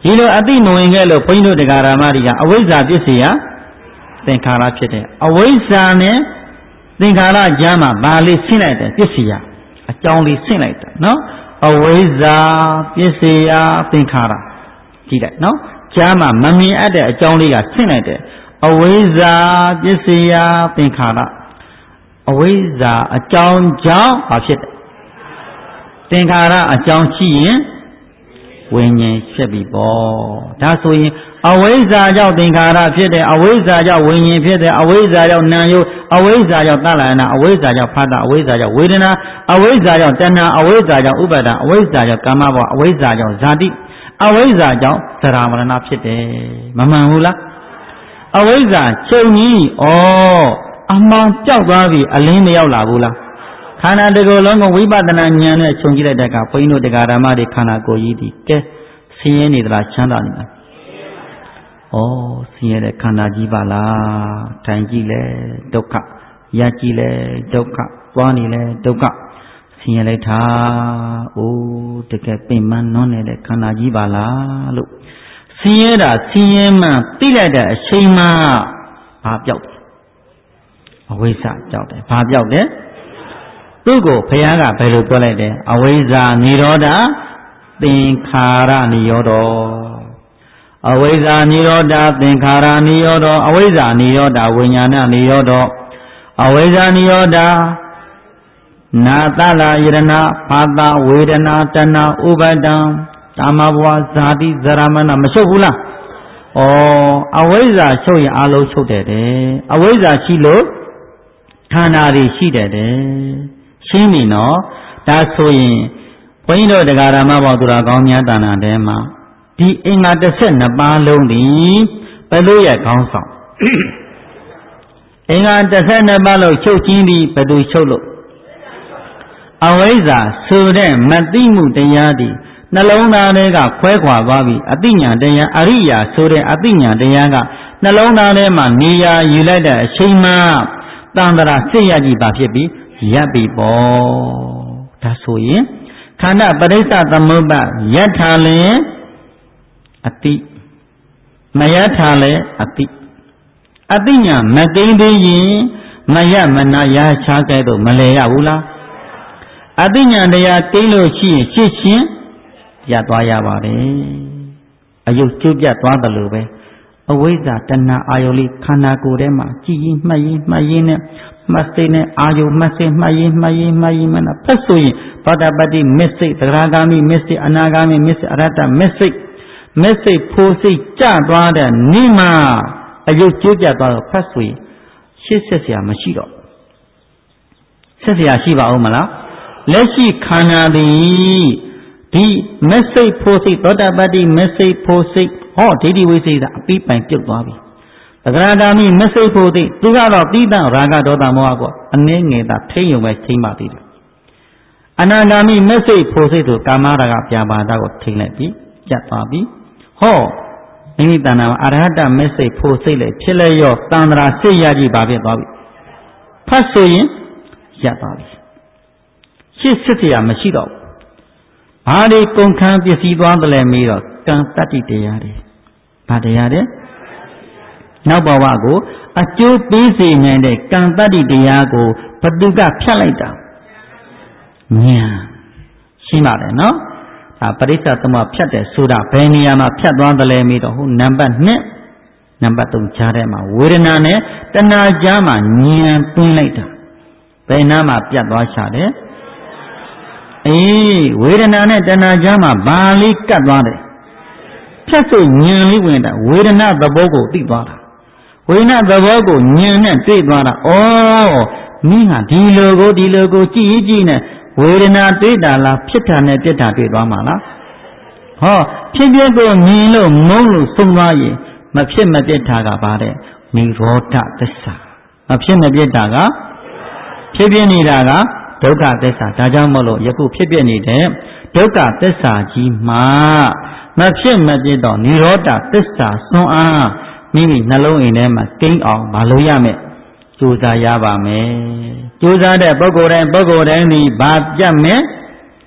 [SPEAKER 1] ဒီလိုအသိမဝင်ခဲ့လို့ဘုန်းကြီးတို့တရားဓမ္မတွေကအဝိဇ္ဇာပြစ်စီရသင်္ခါရဖြစ်တယ်အဝိဇ္ဇာနဲ့သင်္ခါရကြားမှာဘာလေးဆင်းလိုက်တယ်ပြစ်စီရအကြောင်းလေးဆင်းလိုက်တယ်နော်အဝိဇ္ဇာပြစ်စီရသင်္ခါရကြည့်လိုက်နော်ကြားမှာမမြင်အပ်တဲ့အကြောင်းလေးကဆင်းလိုက်တယ်အဝိဇ္ဇာပြစ်စီယသင်္ခါရအဝိဇ္ဇာအကြောင်းကြောင့်ဘာဖြစ်တယ်သင်္ခါရအကြောင်းရှိရင်ဝိညာဉ်ဖြစ်ပြီပေါ့ဒါဆိုရင်အဝိဇ္ဇာကြောင့်သင်္ခါရဖြစ်တယ်အဝိဇ္ဇာကြောင့်ဝိညာဉ်ဖြစ်တယ်အဝိဇ္ဇာကြောင့်နာမ်ယုအဝိဇ္ဇာကြောင့်သလယနာအဝိဇ္ဇာကြောင့်ဖတ်တာအဝိဇ္ဇာကြောင့်ဝေဒနာအဝိဇ္ဇာကြောင့်တဏှာအဝိဇ္ဇာကြောင့်ဥပါဒအဝိဇ္ဇာကြောင့်ကာမဘဝအဝိဇ္ဇာကြောင့်ဇာတိအဝိဇ္ဇာကြောင့်သရမရဏဖြစ်တယ်မမှန်ဘူးလားအဝိဇ္ဇာချုပ်ကြီးဩအမှန်ပြောက်သွားပြီအလင်းမရောက်လာဘူးလားခန္ဓာတကူလုံးကိုဝိပဿနာဉာဏ်နဲ့ခြုံကြည့်လိုက်တဲ့အခါဘုန်းကြီးတို့တရားဓမ္မတွေခန္ဓာကိုယ်ကြီးဒီကဲဆင်းရဲနေသလားချမ်းသာနေလားဩဆင်းရဲတဲ့ခန္ဓာကြီးပါလားထိုင်ကြည့်လဲဒုက္ခရပ်ကြည့်လဲဒုက္ခသွားနေလဲဒုက္ခဆင်းရဲလိုက်တာအိုးတကယ်ပင်မနှွမ်းနေတဲ့ခန္ဓာကြီးပါလားလို့ဆင်းရဲတာဆင်းရဲမှသိလိုက်တဲ့အချိန်မှဘာပြောက်တယ်အဝိဇ္ဇာပြောက်တယ်ဘာပြောက်တယ်သူ့ကိုဘုရားကဘယ်လိုပြောလိုက်တယ်အဝိဇ္ဇာនិရောဓသင်္ခါရនិရောဓအဝိဇ္ဇာនិရောဓသင်္ခါရនិရောဓအဝိဇ္ဇာនិရောဓဝိညာဏនិရောဓအဝိဇ္ဇာនិရောဓနာတလာယရဏဘာသာဝေဒနာတဏဥပါဒံကာမဘဝဇာတိဇရမဏမချုပ်ဘူးလားဩအဝိဇ္ဇာချုပ်ရင်အလုံးချုပ်တယ်တဲ့အဝိဇ္ဇာရှိလို့ခန္ဓာတွေရှိတယ်တဲ့ရှင်းပြီနော်ဒါဆိုရင်ဘုန်းကြီးတို့တရားဓမ္မဘောသူတော်ကောင်းများတဏ္ဍာထဲမှာဒီအင်္ဂါတစ်ဆက်နှစ်ပါးလုံးဒီဘယ်လိုရဲ့ခေါင်းဆောင်အင်္ဂါတစ်ဆက်နှစ်ပါးလုံးချုပ်ချင်းပြီးဘယ်သူချုပ်လို့အဝိဇ္ဇာဆိုတဲ့မသိမှုတရားဒီနှလုံးသားထဲကခွဲခွာသွားပြီအသိဉာဏ်တရားအရိယာဆိုတဲ့အသိဉာဏ်တရားကနှလုံးသားထဲမှာနေရာယူလိုက်တဲ့အချိန်မှတန်ត្រာစိတ်ရကြည်ပါဖြစ်ပြီးရပ်ပြီပေါ့ဒါဆိုရင်ခန္ဓာပရိစ္ဆသမုပ္ပါယထာလင်အတိမယထာလည်းအတိအတိညာမသိသေးရင်မယမနာရချားတဲ့တော့မလဲရဘူးလားအတိညာတရားကိန်းလို့ရှိရင်ရှင်းရှင်းရသွားရပါတယ်အယုတ်ကျုပ်ပြတ်သွားတယ်လို့ပဲအဝိဇ္ဇာတဏှာအာယုလေးခန္ဓာကိုယ်ထဲမှာကြည်ရင်မှတ်ရင်မှတ်ရင်နဲ့မှတ်စိတ်နဲ့အာယုမှတ်စိတ်မှတ်ရင်မှတ်ရင်မှတ်ရင်မှတ်တာဖက်ဆိုရင်သောတာပတ္တိမစ္စိတ်သရဂါမိမစ္စိတ်အနာဂါမိမစ္စိတ်အရဟတမစ္စိတ်မစ္စိတ်ဖို့စိတ်ကြသွားတဲ့နိမအယုတ်ကျိုးပြတ်သွားတော့ဖက်ဆိုရင်ရှေ့ဆက်เสียမရှိတော့ဆက်เสียရှိပါဦးမလားလက်ရှိခန္ဓာသည်ဒီမစ္စိတ်ဖို့စိတ်သောတာပတ္တိမစ္စိတ်ဖို့စိတ်ဟောဒိဋ္ဌိဝိသေသအပိပိုင်ပြုတ်သွားပြီသဂရဂါမိမစ္စိတ်ဖို့စိတ်သူကတော့တိတံရာဂဒေါသမောဟကိုအနည်းငယ်သာထိမ့်ယုံပဲထိမ့်ပါသေးတယ်အနာဂါမိမစ္စိတ်ဖို့စိတ်ဆိုကာမရာဂပြာပါဒကိုထိမ့်လိုက်ပြီကျတ်သွားပြီဟောမိမိတဏ္ဍာမှာအရဟတမစ္စိတ်ဖို့စိတ်လည်းဖြစ်လဲရောတန္တရာစိတ်ရကြည်ပါဖြစ်သွားပြီဖတ်ဆိုရင်ရပ်သွားပြီရှစ်စစ်တရားမရှိတော့ဘူးဘာတွေကုန်ခံပစ္စည်းသွားတယ်လဲမေးတော့ကံတတ္တိတရားတွေဘာတရားတွေနောက်ဘဝကိုအကျိုးပေးစေနိုင်တဲ့ကံတတ္တိတရားကိုဘသူကဖြတ်လိုက်တာဉာဏ်ရှင်းပါတယ်နော်ဒါပရိစ္ဆသမဖြတ်တယ်ဆိုတာဘယ်နေရာမှာဖြတ်သွားတယ်လဲမေးတော့ဟိုနံပါတ်နှစ်နံပါတ်သုံးကြားထဲမှာဝေဒနာနဲ့တဏှာကြားမှာဉာဏ်သွင်းလိုက်တာဘယ်နာမှာပြတ်သွားချတယ်အေးဝေဒနာနဲ့တဏှာကြားမှာဘာလေးကတ်သွားတယ်ဖြတ်ဆိုဉာဏ်လေးဝင်တာဝေဒနာသဘောကိုသိသွားတာဝေဒနာသဘောကိုဉာဏ်နဲ့သိသွားတာဩမင်းဟာဒီလိုကိုဒီလိုကိုကြည့်ကြည့်နဲ့ဝေဒနာတွေ့တာလားဖြစ်တာနဲ့ပြစ်တာတွေ့သွားမှာလားဟောဖြစ်ဖြစ်ကိုမြင်လို့မုန်းလို့ဆုံးသွားရင်မဖြစ်မပြစ်တာကဘာတဲ့နိရောဓသစ္စာမဖြစ်မပြစ်တာကဖြစ်ပြနေတာကဒုက္ခသစ္စာဒါကြောင့်မို့လို့ယခုဖြစ်ပြနေတဲ့ဒုက္ခသစ္စာကြီးမှာမဖြစ်မပြစ်တော့နိရောဓသစ္စာစွန့်အားမိမိနှလုံးအိမ်ထဲမှာကိန်းအောင်မလုပ်ရမယ်ကြိုးစားရပါမယ်ကြိုးစားတဲ့ပုဂ္ဂိုလ်တိုင်းပုဂ္ဂိုလ်တိုင်းဒီဘာပြတ်မယ်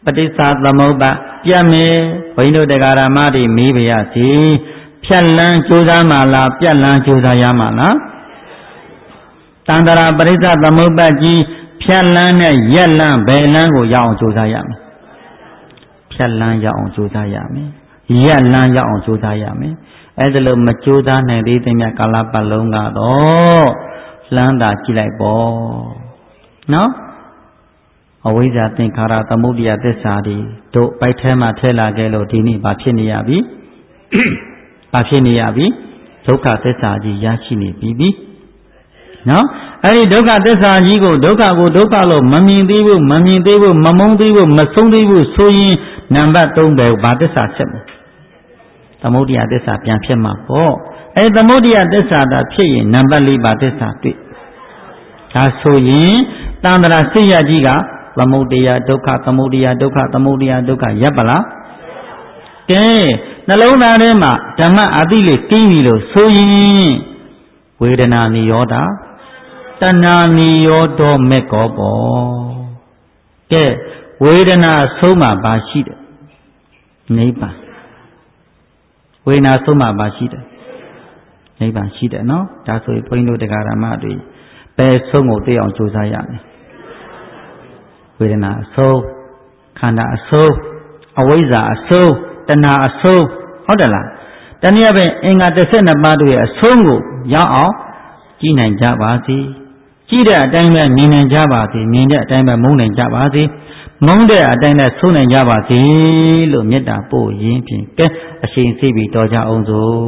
[SPEAKER 1] ปฏิสัตသမုပ္ပါပြတ်မယ်ဘုန်းကြီးတို့တရားဓမ္မတွေမေးပါရစေဖြတ်လန်းကြိုးစားမှလားပြတ်လန်းကြိုးစားရမှလားတန္တရာပရိစ္ဆသမုပ္ပါကြီးဖြတ်လန်းနဲ့ရက်လန်းဘယ်လန်းကိုရအောင်ကြိုးစားရမယ်ဖြတ်လန်းရအောင်ကြိုးစားရမယ်ရက်လန်းရအောင်ကြိုးစားရမယ်အဲ့ဒါလို့မကြိုးစားနိုင်သေးတဲ့မြတ်ကာလပတ်လုံးကတော့လန်းတာကြည့်လိုက်ပေါ့နော်အဝိဇ္ဇာသင်္ခါရသမုဒယသစ္စာတွေတို့ပိုက်ထဲမှာထဲလာခဲ့လို့ဒီနေ့ဘာဖြစ်နေရပြီဘာဖြစ်နေရပြီဒုက္ခသစ္စာကြီးရရှိနေပြီပြီနော်အဲ့ဒီဒုက္ခသစ္စာကြီးကိုဒုက္ခကိုဒုက္ခလို့မမြင်သေးဘူးမမြင်သေးဘူးမမုန်းသေးဘူးမဆုံးသေးဘူးဆိုရင်နံပါတ်သုံးပဲဘာသစ္စာဖြစ်မလဲသမုဒယသစ္စာပြန်ဖြစ်မှာပေါ့အဲ့သမုဒယသစ္စာတာဖြစ်ရင်နံပါတ်လေးဘာသစ္စာတွေ့ဒါဆိုရင်တန္တရာစိတ်ရကြီးကသမုဒယဒုက္ခသမုဒယဒုက္ခသမုဒယဒုက္ခရပ်ပလားကဲနှလုံးသားထဲမှာဓမ္မအတိလေးကင်းပြီလို့ဆိုရင်ဝေဒနာနိရောဓတဏှာနိရောဓမေကောပေါ့ကဲဝေဒနာဆုံးမှာပါရှိတယ်နိဗ္ဗာန်ဝေဒနာဆုံးမှာပါရှိတယ်နိဗ္ဗာန်ရှိတယ်နော်ဒါဆိုရင်ဘုန်းကြီးတို့တရားဓမ္မတွေဘယ်ဆုံးကိုသိအောင်ကြိုးစားရမယ်ဝေဒနာအဆုံးခန္ဓာအဆုံးအဝိဇ္ဇာအဆုံးတဏှာအဆုံးဟုတ်တယ်လားတနည်းအားဖြင့်အင်္ဂါတစ်ဆယ်နှစ်ပါးတို့ရဲ့အဆုံးကိုရောက်အောင်ကြည်နိုင်ကြပါစေကြည်တဲ့အတိုင်းပဲမြင်နိုင်ကြပါစေမြင်တဲ့အတိုင်းပဲမုန်းနိုင်ကြပါစေမုန်းတဲ့အတိုင်းပဲဆုံးနိုင်ကြပါစေလို့မေတ္တာပို့ရင်းဖြင့်ကဲအရှင်စိတ်ပြီးတော်ကြအောင်စို့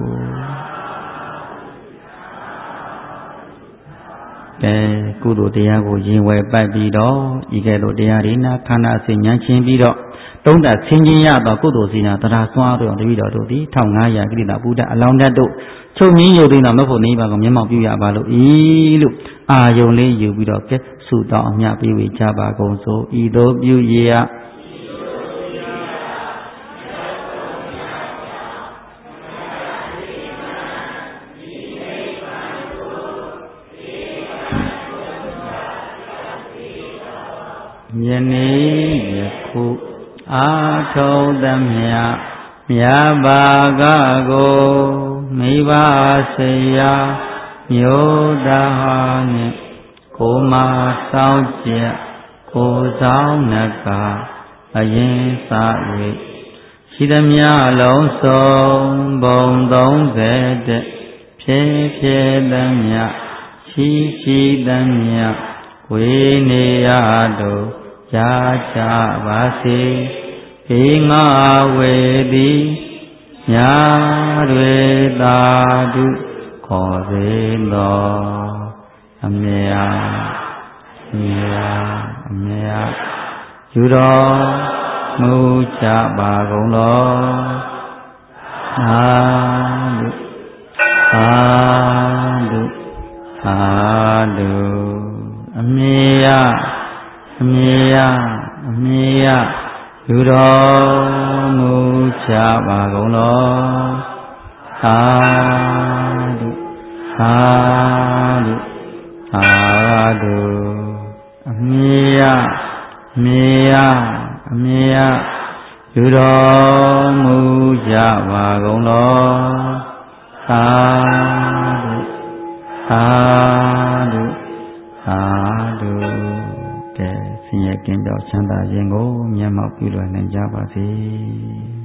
[SPEAKER 1] ကဲကုသိုလ်တရားကိုရင်ဝယ်ပတ်ပြီးတော့ဤကဲ့သို့တရားရင်းနာခန္ဓာစဉ်ဉာဏ်ချင်းပြီးတော့သုံးသပ်ဆင်ခြင်ရသောကုသိုလ်စီနာတရားစွာတို့တပည့်တော်တို့သည်၁၅၀၀ကိရိတာဘုဒ္ဓအလောင်းတတ်တို့ချုပ်ငင်းရုပ်သိမ်းတော်မဖို့နေပါကမျက်မှောက်ပြုရပါလို့ဤလို့အာယုံလေးယူပြီးတော့ကဲဆုတောင်းအမြပေးဝေကြပါကုန်စို့ဤသို့ပြုရယနေ့ယခုအာထုံသမျှမြတ်ဘာကကိုမိဘဆေရာမျိုးသားနှင့်ကိုမဆောင်ကျက်ကိုဆောင်နကအရင်စ၍ရှိသမျှလုံးစုံဘုံသုံးဆယ်တည်းဖြည့်ဖြည့်သမျှရှိရှိသမျှဝေနေရတို့ကြာကြပါစေဧငါဝေတိညာတွေသာဓုခေါ်စေတော်အမေယာအမေယာအမေယာယူတော်မူကြပါကုန်တော်သာဓုသာဓုသာဓုအမေယာအမေယအမေယယူတော်မူကြပါကုန်တော်သာဓုသာဓုသာဓုအမေယအမေယအမေယယူတော်မူကြပါကုန်တော်သာဓုသာဓုသာဓုကဲဆင်းရဲကင်းပြောချမ်းသာခြင်းကိုမျက်မှောက်ပြုလွယ်နိုင်ကြပါစေ